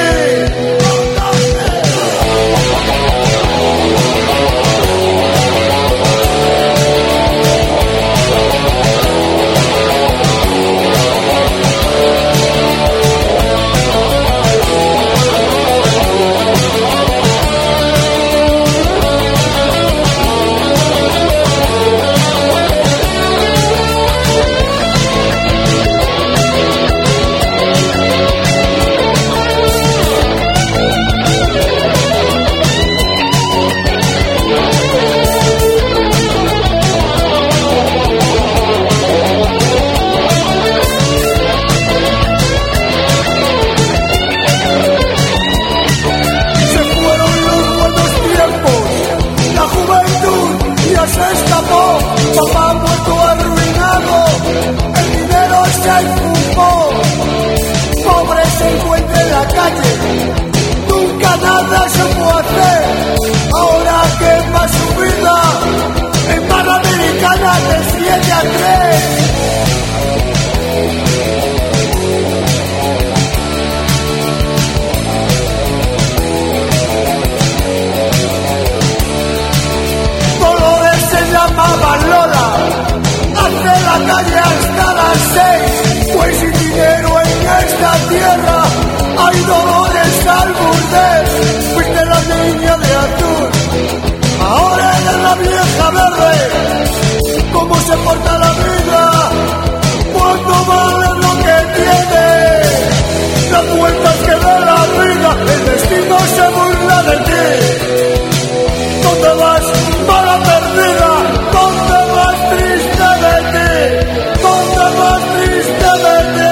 Papá muerto arruinado, el dinero se fumó, pobre se encuentra en la calle, nunca nada se puede hacer, ahora que va su vida, en barra americana de 7 a 3. Dolores se llamaba Lola, hace la calle hasta las 6, pues sin dinero en esta tierra hay dolores al burdel. Fuiste la niña de azul, ahora eres la vieja verde. ¿Cómo se porta la vida? ¿Cuánto vale lo que tiene? Las vueltas que da la vida, el destino se burla de ti. ¿Dónde vas, bala perdida? ¿Dónde vas, triste de ti? ¿Dónde vas, triste de ti?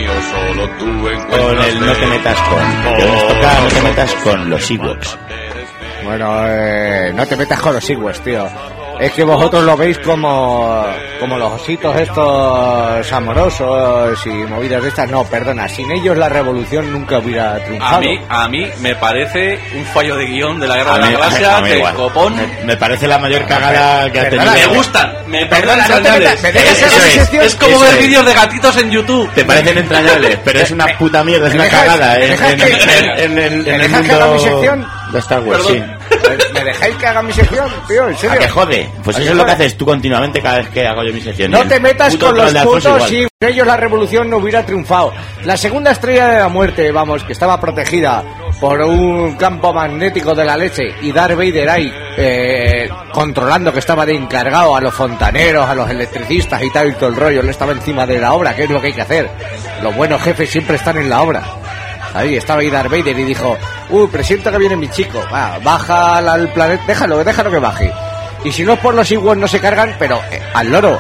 mío, solo tú encuentras. Con el no te metas con. Que nos toca no te metas con los Ewoks. Bueno, no te metas con los Ewoks, tío. Es que vosotros lo veis como los ositos estos amorosos y movidas de estas. No, perdona, sin ellos la revolución nunca hubiera triunfado. A mí me parece un fallo de guión de la Guerra de la Galaxia, del copón. Me parece la mayor cagada que ha tenido. Me gustan, me parecen Perdona, entrañables. me dejas hacer mi sección. Es como ver vídeos de gatitos en YouTube. Te parecen entrañables, pero es una puta mierda, es una cagada ¿Me dejas que haga mi sección? de Star Wars, sí. ¿Me dejáis que haga mi sección, tío? ¿En serio? ¿A qué jode? Pues eso es lo que haces tú continuamente cada vez que hago yo mi sección. No te metas Puto con los troll de Alfonso putos igual. y ellos la revolución no hubiera triunfado. La segunda estrella de la muerte, vamos, que estaba protegida por un campo magnético de la leche y Darth Vader ahí controlando, que estaba de encargado a los fontaneros, a los electricistas y tal y todo el rollo. Él estaba encima de la obra, que es lo que hay que hacer. Los buenos jefes siempre están en la obra. Ahí estaba ahí Darth Vader y dijo: presiento que viene mi chico, baja al planeta, déjalo que baje. Y si no es por los Ewoks no se cargan, pero al loro,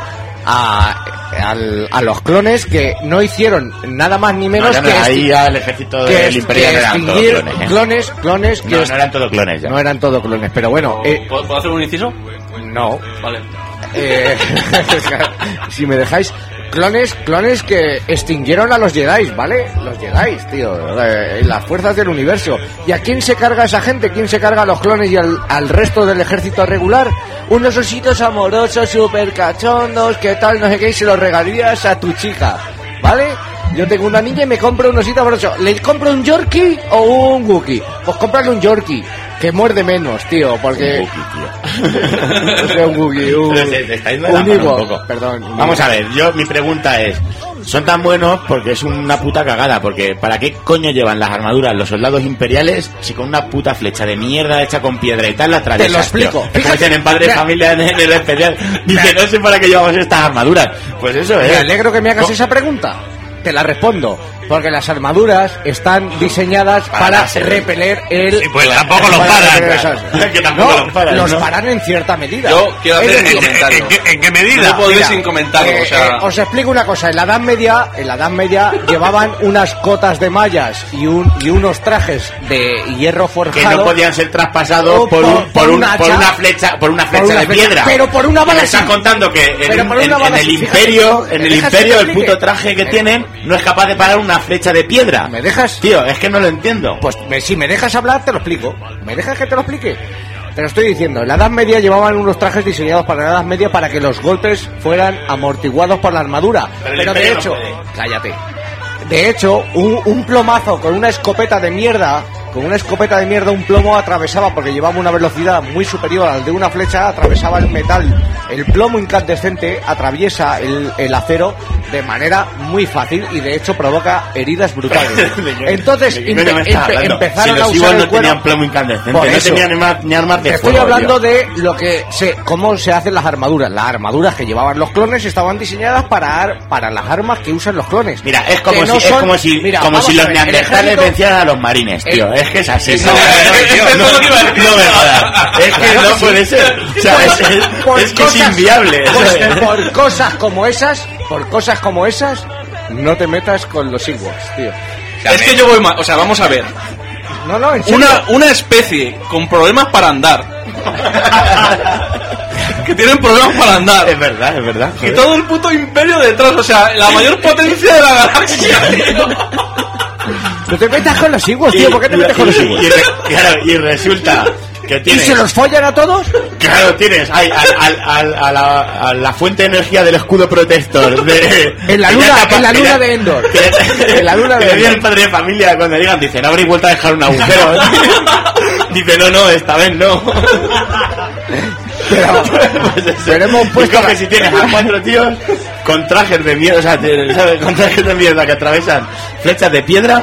a los clones, que no hicieron nada más ni menos que ahí al ejército del Imperio no eran todos clones, clones que no eran todos clones ya. No eran todos clones, pero bueno, ¿Puedo hacer un inciso? no, Vale. si me dejáis, clones que extinguieron a los Jedi, ¿vale? Los Jedi, tío, las fuerzas del universo. ¿Y a quién se carga esa gente? ¿Quién se carga a los clones y al resto del ejército regular? Unos ositos amorosos, super cachondos, ¿qué tal? No sé qué, y se los regalarías a tu chica, ¿vale? Yo tengo una niña y me compro un osito amoroso. ¿Le compro un Yorkie o un Wookiee? Pues cómprale un Yorkie, que muerde menos, tío, porque... Un Wookiee, tío. O sea, un Wookiee, un Ewok, perdón. Vamos a ver, mi pregunta es: ¿son tan buenos? Porque es una puta cagada. Porque ¿para qué coño llevan las armaduras los soldados imperiales si con una puta flecha de mierda hecha con piedra y tal la atraviesas? Te lo explico. Tío? Dicen en Padre de Familia en el especial. Dice, no sé para qué llevamos estas armaduras. Pues eso es. Me alegro que me hagas esa pregunta. Te la respondo. Porque las armaduras están diseñadas para repeler el... Y pues tampoco los paran. Que tampoco los paran, los ¿no? paran en cierta medida. Yo quiero hacer un comentario. ¿En qué medida? No puedo ir Mira, sin comentario, o sea... os explico una cosa. En la Edad Media llevaban unas cotas de mallas y unos trajes de hierro forjado que no podían ser traspasados por una flecha de piedra. Pero por una bala. Me estás contando que en el imperio el puto traje que tienen no es capaz de parar una flecha de piedra. ¿Me dejas? Tío, es que no lo entiendo. Pues si me dejas hablar, te lo explico. ¿Me dejas que te lo explique? Te lo estoy diciendo. En la Edad Media llevaban unos trajes diseñados para la Edad Media para que los golpes fueran amortiguados por la armadura. Pero de hecho, cállate. De hecho, un plomazo con una escopeta de mierda, un plomo atravesaba, porque llevaba una velocidad muy superior al de una flecha, atravesaba el metal. El plomo incandescente atraviesa el acero de manera muy fácil y de hecho provoca heridas brutales. Entonces empezaron a usar no tenían plomo incandescente, no tenían ni armas de fuego. Estoy hablando de cómo se hacen las armaduras. Las armaduras que llevaban los clones estaban diseñadas para las armas que usan los clones. Mira, es como si los neandertales vencieran a los marines, tío. Es que es así. No me jodas. Es que no puede ser. O sea, es que es inviable. Por cosas como esas, no te metas con los Ewoks, tío. Es que yo voy mal. O sea, vamos a ver. No, en serio. Una especie con problemas para andar. Que tienen problemas para andar. Es verdad. Y todo el puto imperio detrás. O sea, la mayor potencia de la galaxia, tío. No te metas con los Ewoks, tío. ¿Por qué te metes con los Ewoks? Y resulta que tienes... ¿Y se los follan a todos? Claro, tienes a la fuente de energía del escudo protector en la luna de Endor. En la luna de Endor. El padre de familia, cuando digan, dice, no habréis vuelto a dejar un agujero. Dice, no, esta vez no. Pero hemos puesto que si tienes a 4 tíos con trajes de mierda, o sea, ¿sabes? Con trajes de mierda que atravesan flechas de piedra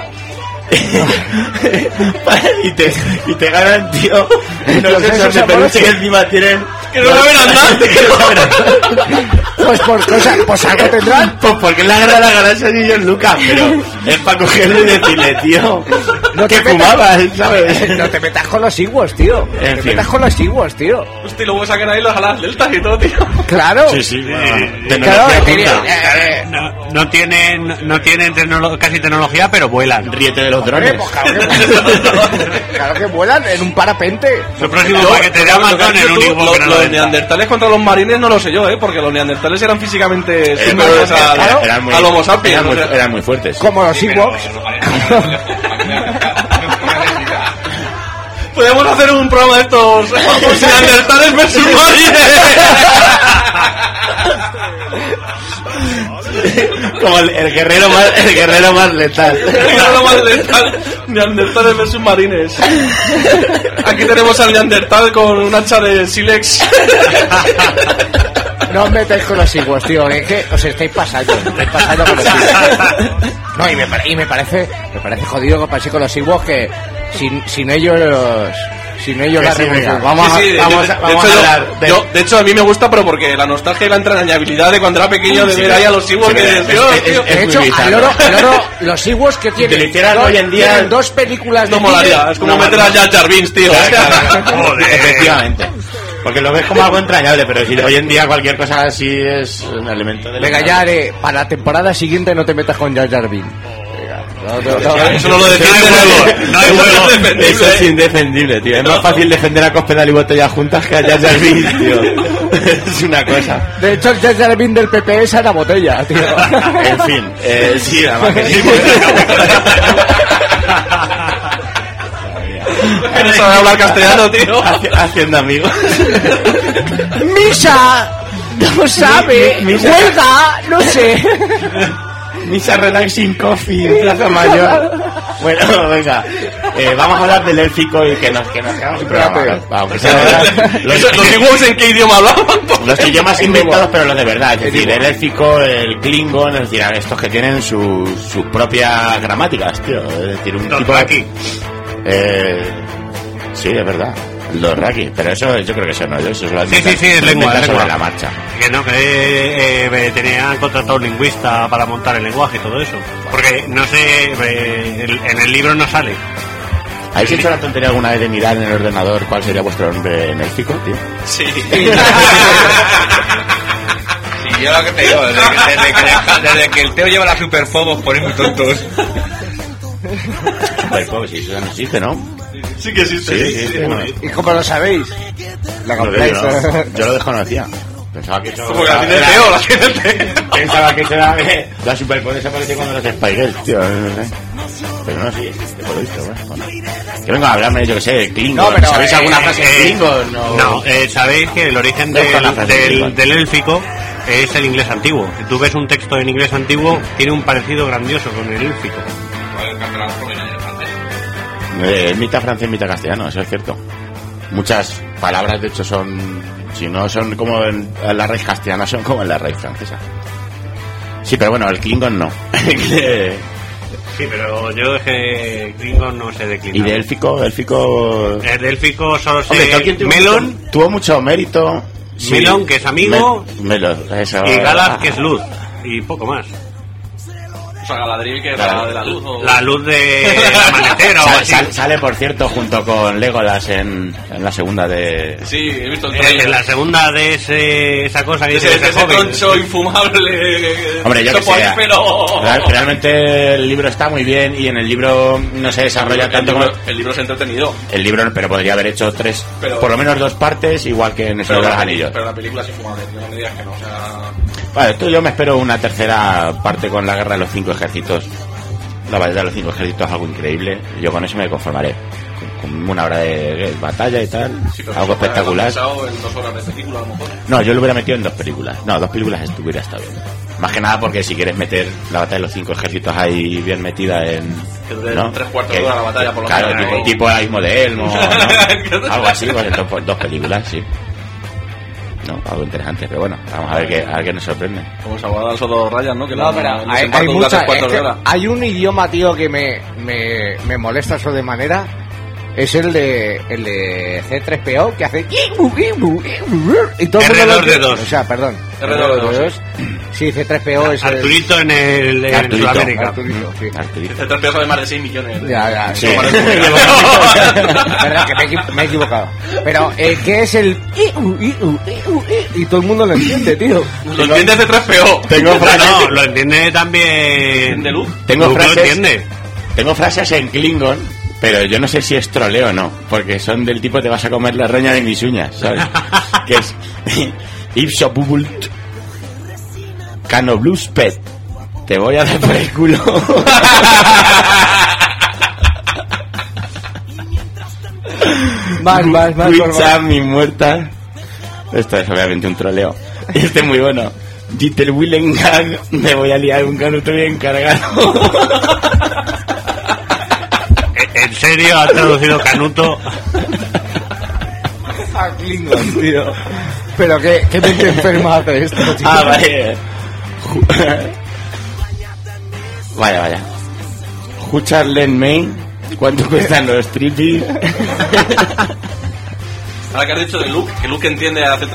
y te ganan, tío, unos esos de peluche que encima tienen que no saben andar. Pues por cosas, pues algo tendrán. Pues porque la guerra de la galaxia de George Lucas, pero es para cogerlo y decirle, tío, ¿Qué fumabas, sabes? No te metas con los Ewoks, tío. En Te fin. metas con los Ewoks, tío. Hostia, luego sacan ahí los alas deltas y todo, tío. Claro. Sí, Claro, tecnología tenía- junta. No tienen casi tecnología, pero vuelan. Ríete de los Hombre, drones. pues claro que vuelan en un parapente. Su próximo paquete de Amazon en un Ewok que no lo Los venda. neandertales contra los marines no lo sé yo, porque los neandertales eran físicamente superiores claro, al Homo sapiens. eran muy, o sea. eran muy fuertes. Como los Ewoks. Podemos hacer un programa de estos neandertales versus marines. Como el guerrero más letal. Era lo más letal. Neandertales versus marines. Aquí tenemos al neandertal con un hacha de sílex. No os metáis con los Ewoks, tío. Es que os estáis pasando. Estáis pasando con los Ewoks. No, y me parece jodido que paséis con los Ewoks que sin ellos la sí, venga. revolución. Vamos a hablar de... De hecho, a mí me gusta, pero porque la nostalgia y la entrañabilidad de cuando era pequeño de ver ahí a los Ewoks sí, que es- Dios, es- tío. es- De hecho, muy al bizarro. loro, los Ewoks que tienen, lo hicieran hoy en día- tienen 2 películas de No molaría, cine. es como meter a Jar Jar Binks, tío. Efectivamente. Porque lo ves como algo entrañable, pero si hoy en día cualquier cosa así es un elemento de... Venga, ya haré. Para la temporada siguiente no te metas con Jar Jar Binks. Venga, no. Eso no lo defiende no hay huevo. Eso es indefendible, tío. Es más fácil defender a Cospedal y Botella juntas que a Jar Jar Binks, tío. Es una cosa. De hecho, el Jar Jar Binks del PP es a la botella, tío. En fin, sí, la más que sí. Que no sabe hablar castellano, tío. Haciendo amigos. ¡Misa! No sabe. Misa. ¡Huelga! No sé. Misa Relaxing Coffee en Plaza Mayor. Bueno, venga. Vamos a hablar del élfico y que nos quedamos sin programa. Aunque sea ¿Los Ewoks en qué idioma hablaban? los idiomas inventados, pero los de verdad. Es decir, el élfico, el klingon, es decir, estos que tienen sus propias gramáticas, tío. Es decir, un Los tipo Raki. Sí, es verdad. Los Raki, pero eso yo creo que eso no, eso lo Sí, es lo lengua, inventan es sobre lengua. la marcha. Que no, que tenían contratado un lingüista para montar el lenguaje y todo eso. Porque, no sé, en el libro no sale. ¿Habéis hecho la tontería alguna vez de mirar en el ordenador cuál sería vuestro nombre en élfico, tío? Sí. Sí, yo lo que te digo, desde que el Teo lleva las superfobos por muy tontos. Pues sí, eso no existe, ¿no? Sí que existe. Sí, bueno. ¿Y cómo lo sabéis? La Yo compráis. lo desconocía. Pensaba que eso Como que la tiene el Teo, la tiene el Teo. Pensaba que eso era la superpoder aparece cuando los Spy Girls, tío, no sé. Pero no, sí, existe por lo visto, bueno. Que venga a hablarme, yo que sé, de Klingon. No, pero, ¿Sabéis alguna frase de Klingon? No, sabéis que el origen Dejo la frase de Klingon. del élfico es el inglés antiguo. Si tú ves un texto en inglés antiguo, tiene un parecido grandioso con el élfico. El catalán proviene del francés. Mitad francés, mitad castellano, eso es cierto. Muchas palabras, de hecho, son... Si no son como en la raíz castellana, son como en la raíz francesa. Sí, pero bueno, el Klingon no. Sí, pero yo es que Klingon no sé de Klingon. ¿Y de élfico? Élfico... El de élfico solo Hombre, sé Tolkien Melon tuvo mucho mérito. Sí. Melon, que es amigo, Melon, eso. y Galad, que es luz. Y poco más. O sea, Galadriel, que es la de la luz. O... La luz de amanecer o algo así. Sale, por cierto, junto con Legolas en la segunda de... Sí, he visto el En trailer. la segunda de esa cosa que Ese dice ese joven. troncho infumable. Hombre, yo que sé. Pero... Realmente el libro está muy bien y en el libro no se desarrolla tanto como... El libro es entretenido. El libro, pero podría haber hecho tres, Pero- por lo menos 2 partes, igual que en El Señor de los Anillos. Pero la película es infumable, tío, no me digas que no, o sea... Vale, yo me espero una tercera parte con la guerra de los 5 ejércitos. La batalla de los 5 ejércitos es algo increíble. Yo con eso me conformaré. Con una hora de batalla y tal. Sí, pero algo eso puede haber espectacular. pasado en 2 horas de película, a lo mejor. No, yo lo hubiera metido en 2 películas. No, 2 películas hubiera estado bien. Más que nada porque si quieres meter la batalla de los 5 ejércitos ahí bien metida en... Que dure ¿no? 3/4 de hora la batalla, por lo claro, menos. tipo el Abismo de Helm o ¿no? Algo así, pues entonces 2 películas, sí. No, algo interesante, pero bueno, vamos a ver qué nos sorprende. Como se aguarda el soldado Ryan, ¿no? Que No, pero hay dura mucha, 3/4 de hora. hay un idioma, tío, que me molesta sobremanera, es el de C3PO que hace y todo el mundo R2D2. o sea, perdón, R2D2. Sí, C3PO es Arturito en Sudamérica. Arturito, sí. C3PO sabe más de 6 millones. Ya, Sí. verdad que me he equivocado. Pero ¿qué es el y todo el mundo lo entiende, tío? Lo entiende C3PO. Tengo frases, No, lo entiende también ¿De Luke? tengo Luke lo frases, entiende. tengo frases en Klingon, pero yo no sé si es troleo o no, porque son del tipo te vas a comer la roña de mis uñas, ¿sabes? Que es Ipso Bubult Cano Blues Pet. Te voy a dar por el culo. Más, Cuicha, mi muerta. Esto es obviamente un troleo. Y este es muy bueno. Dieter Willengang, me voy a liar un canuto bien cargado. ¿En serio ha traducido Canuto? a Klingon, tío. Pero qué mente enferma hace esto, tío. Ah, vale. Vaya. Hucharlen Main, ¿cuánto cuestan los tripis? Ahora que has dicho de Luke, que Luke entiende a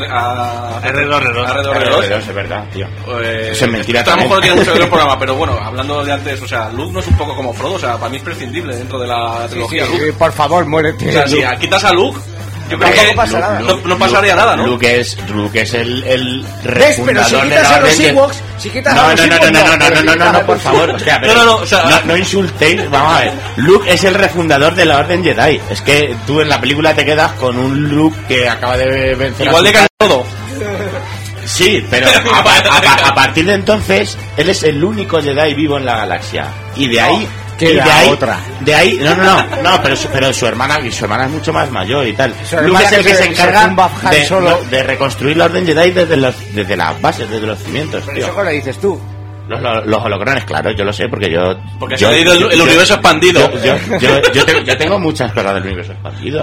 R2D2. Es verdad, tío. Pues, Eso es mentira esto a lo también. mejor tiene mucho que ver el programa, pero bueno, hablando de antes, o sea, Luke no es un poco como Frodo, o sea, para mí es prescindible dentro de la trilogía Luke. Por favor, muérete. O sea, si quitas a Luke, yo creo Tampoco que pasa nada. no pasaría nada, ¿no? Luke es el ¿Ves? Pero si refundador de quitas la a los orden de- Ewoks, si quitas No, a los Ewoks, no, por favor. O sea, pero No, o sea, no insultéis, vamos a ver. Luke es el refundador de la Orden Jedi. Es que tú en la película te quedas con un Luke que acaba de vencer igual de a su todo. Sí, pero a partir de entonces él es el único Jedi vivo en la galaxia. Y de ahí queda otra. De ahí, no, pero su hermana es mucho más mayor y tal. Su Luke hermana es el que se se encarga tumba Han Solo. de reconstruir la Orden Jedi desde las bases, desde los cimientos, Pero tío. eso que le dices tú. Los holocrones, claro, yo lo sé, porque yo... Porque yo- has leído el universo expandido. Yo tengo muchas cosas del universo expandido.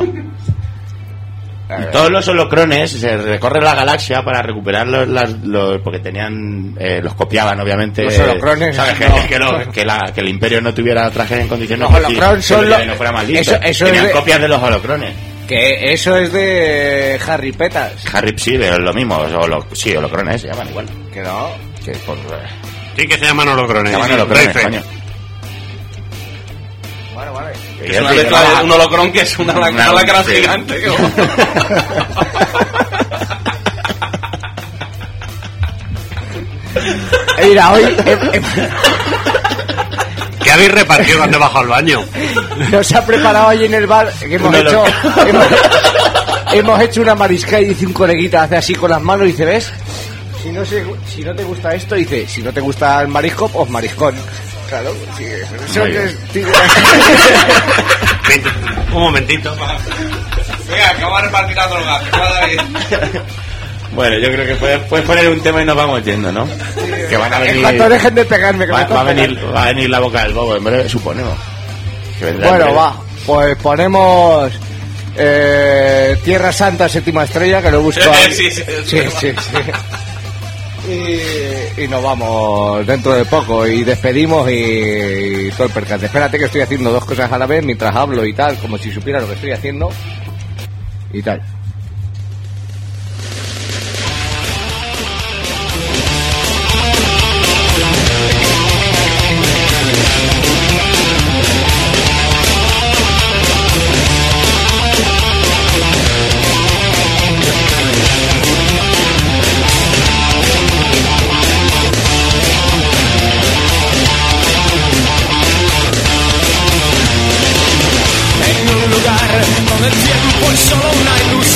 Y todos los holocrones se recorren la galaxia para recuperar los porque tenían... los copiaban, obviamente. Los holocrones, ¿Sabes? no. Que el imperio no tuviera trajes en condiciones... Los pues sí, holocrones son que los- no fuera más listo. eso Tenían es de- copias de los holocrones. Que eso es de Harry Petas. Harry sí, pero es lo mismo. Sí, holocrones se llaman igual. Que no. Que por... Sí que se llaman holocrones. Se llaman holocrones, Refe. coño. Bueno, vale. Es una mezcla de un holocrón que es una lacra sí. gigante. Mira, hoy ¿Qué habéis repartido cuando he bajado al baño? nos ha preparado ahí en el bar que hemos hecho una marisca y dice un coleguita, hace así con las manos y dice, ¿ves? Si no te gusta esto, dice, si no te gusta el marisco, pues mariscón. Claro, sí, eso Muy que bien. es, tío. Un momentito. Venga, que vamos a repartir la droga. que va David. Bueno, yo creo que puedes poner un tema y nos vamos yendo, ¿no? Que van a En venir... cuanto dejen de pegarme, que me Va a tocan. venir la boca del bobo, en breve, suponemos. Que vendrá en Bueno, breve. va, pues ponemos Tierra Santa, séptima estrella, que lo busco ahí. Sí. Y nos vamos dentro de poco y despedimos y todo el percance. Espérate que estoy haciendo dos cosas a la vez mientras hablo y tal, como si supiera lo que estoy haciendo y tal. En un lugar donde el tiempo es solo una ilusión.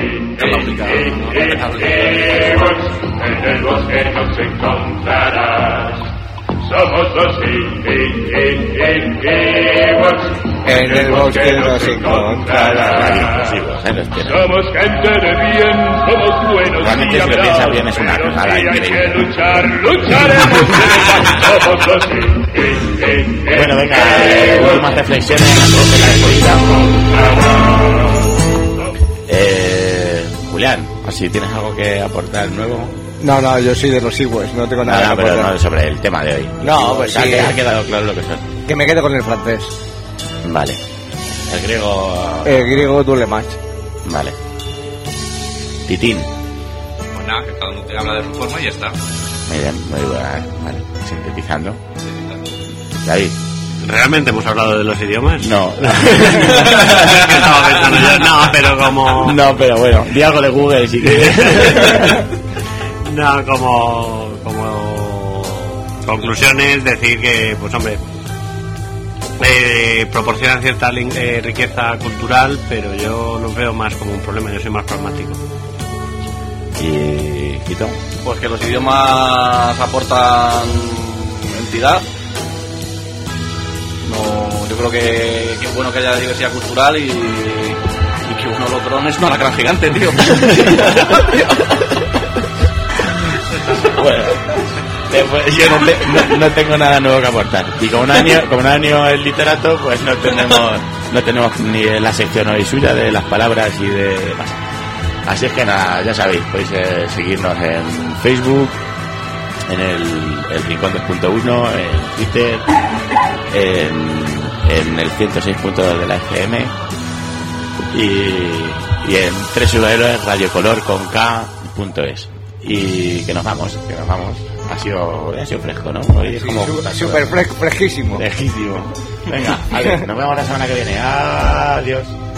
Es la única. En el bosque nos encontrarás. Somos los Ewoks. En el bosque nos encontrarás. Somos gente de bien, somos buenos. Realmente, y si lo piensas hablados, bien, es una pero cagada si hay increíble. que luchar, lucharemos de verdad. Somos los Bueno, venga, últimas reflexiones antes de la despedida. Julián, así tienes algo que aportar nuevo. No, yo soy de los Ewoks, no tengo nada Nada, que pero aportar. no sobre el tema de hoy. No, pues Ya sí. ha quedado claro lo que son. Que me quede con el francés. Vale. El griego. El griego duele más. Vale. Titín. Pues nada, que cada uno te habla de su forma y ya está. Muy bien, muy buena. Vale. Sintetizando. David. ¿Realmente hemos hablado de los idiomas? No. Estaba pensando yo, no, pero como... No, pero bueno, di algo de Google si quieres. No, como conclusiones, decir que, pues hombre, proporcionan cierta riqueza cultural, pero yo lo veo más como un problema, yo soy más pragmático. ¿Y Quito? Pues que los idiomas aportan entidad. No, yo creo que es bueno que haya diversidad cultural y que un holocrón es una alacrán gigante, tío. Bueno, después, yo no tengo nada nuevo que aportar. Y como un año es literato, pues no tenemos ni la sección hoy suya de las palabras y de demás. Así es que nada, ya sabéis, podéis seguirnos en Facebook, en el Rincón 2.1, en Twitter, en el 106.2 de la FM y en www.radiocolor.es. Y que nos vamos. Ha sido fresco, ¿no? Hoy es como Súper fresquísimo. fresquísimo. Venga, a ver, nos vemos la semana que viene. Adiós.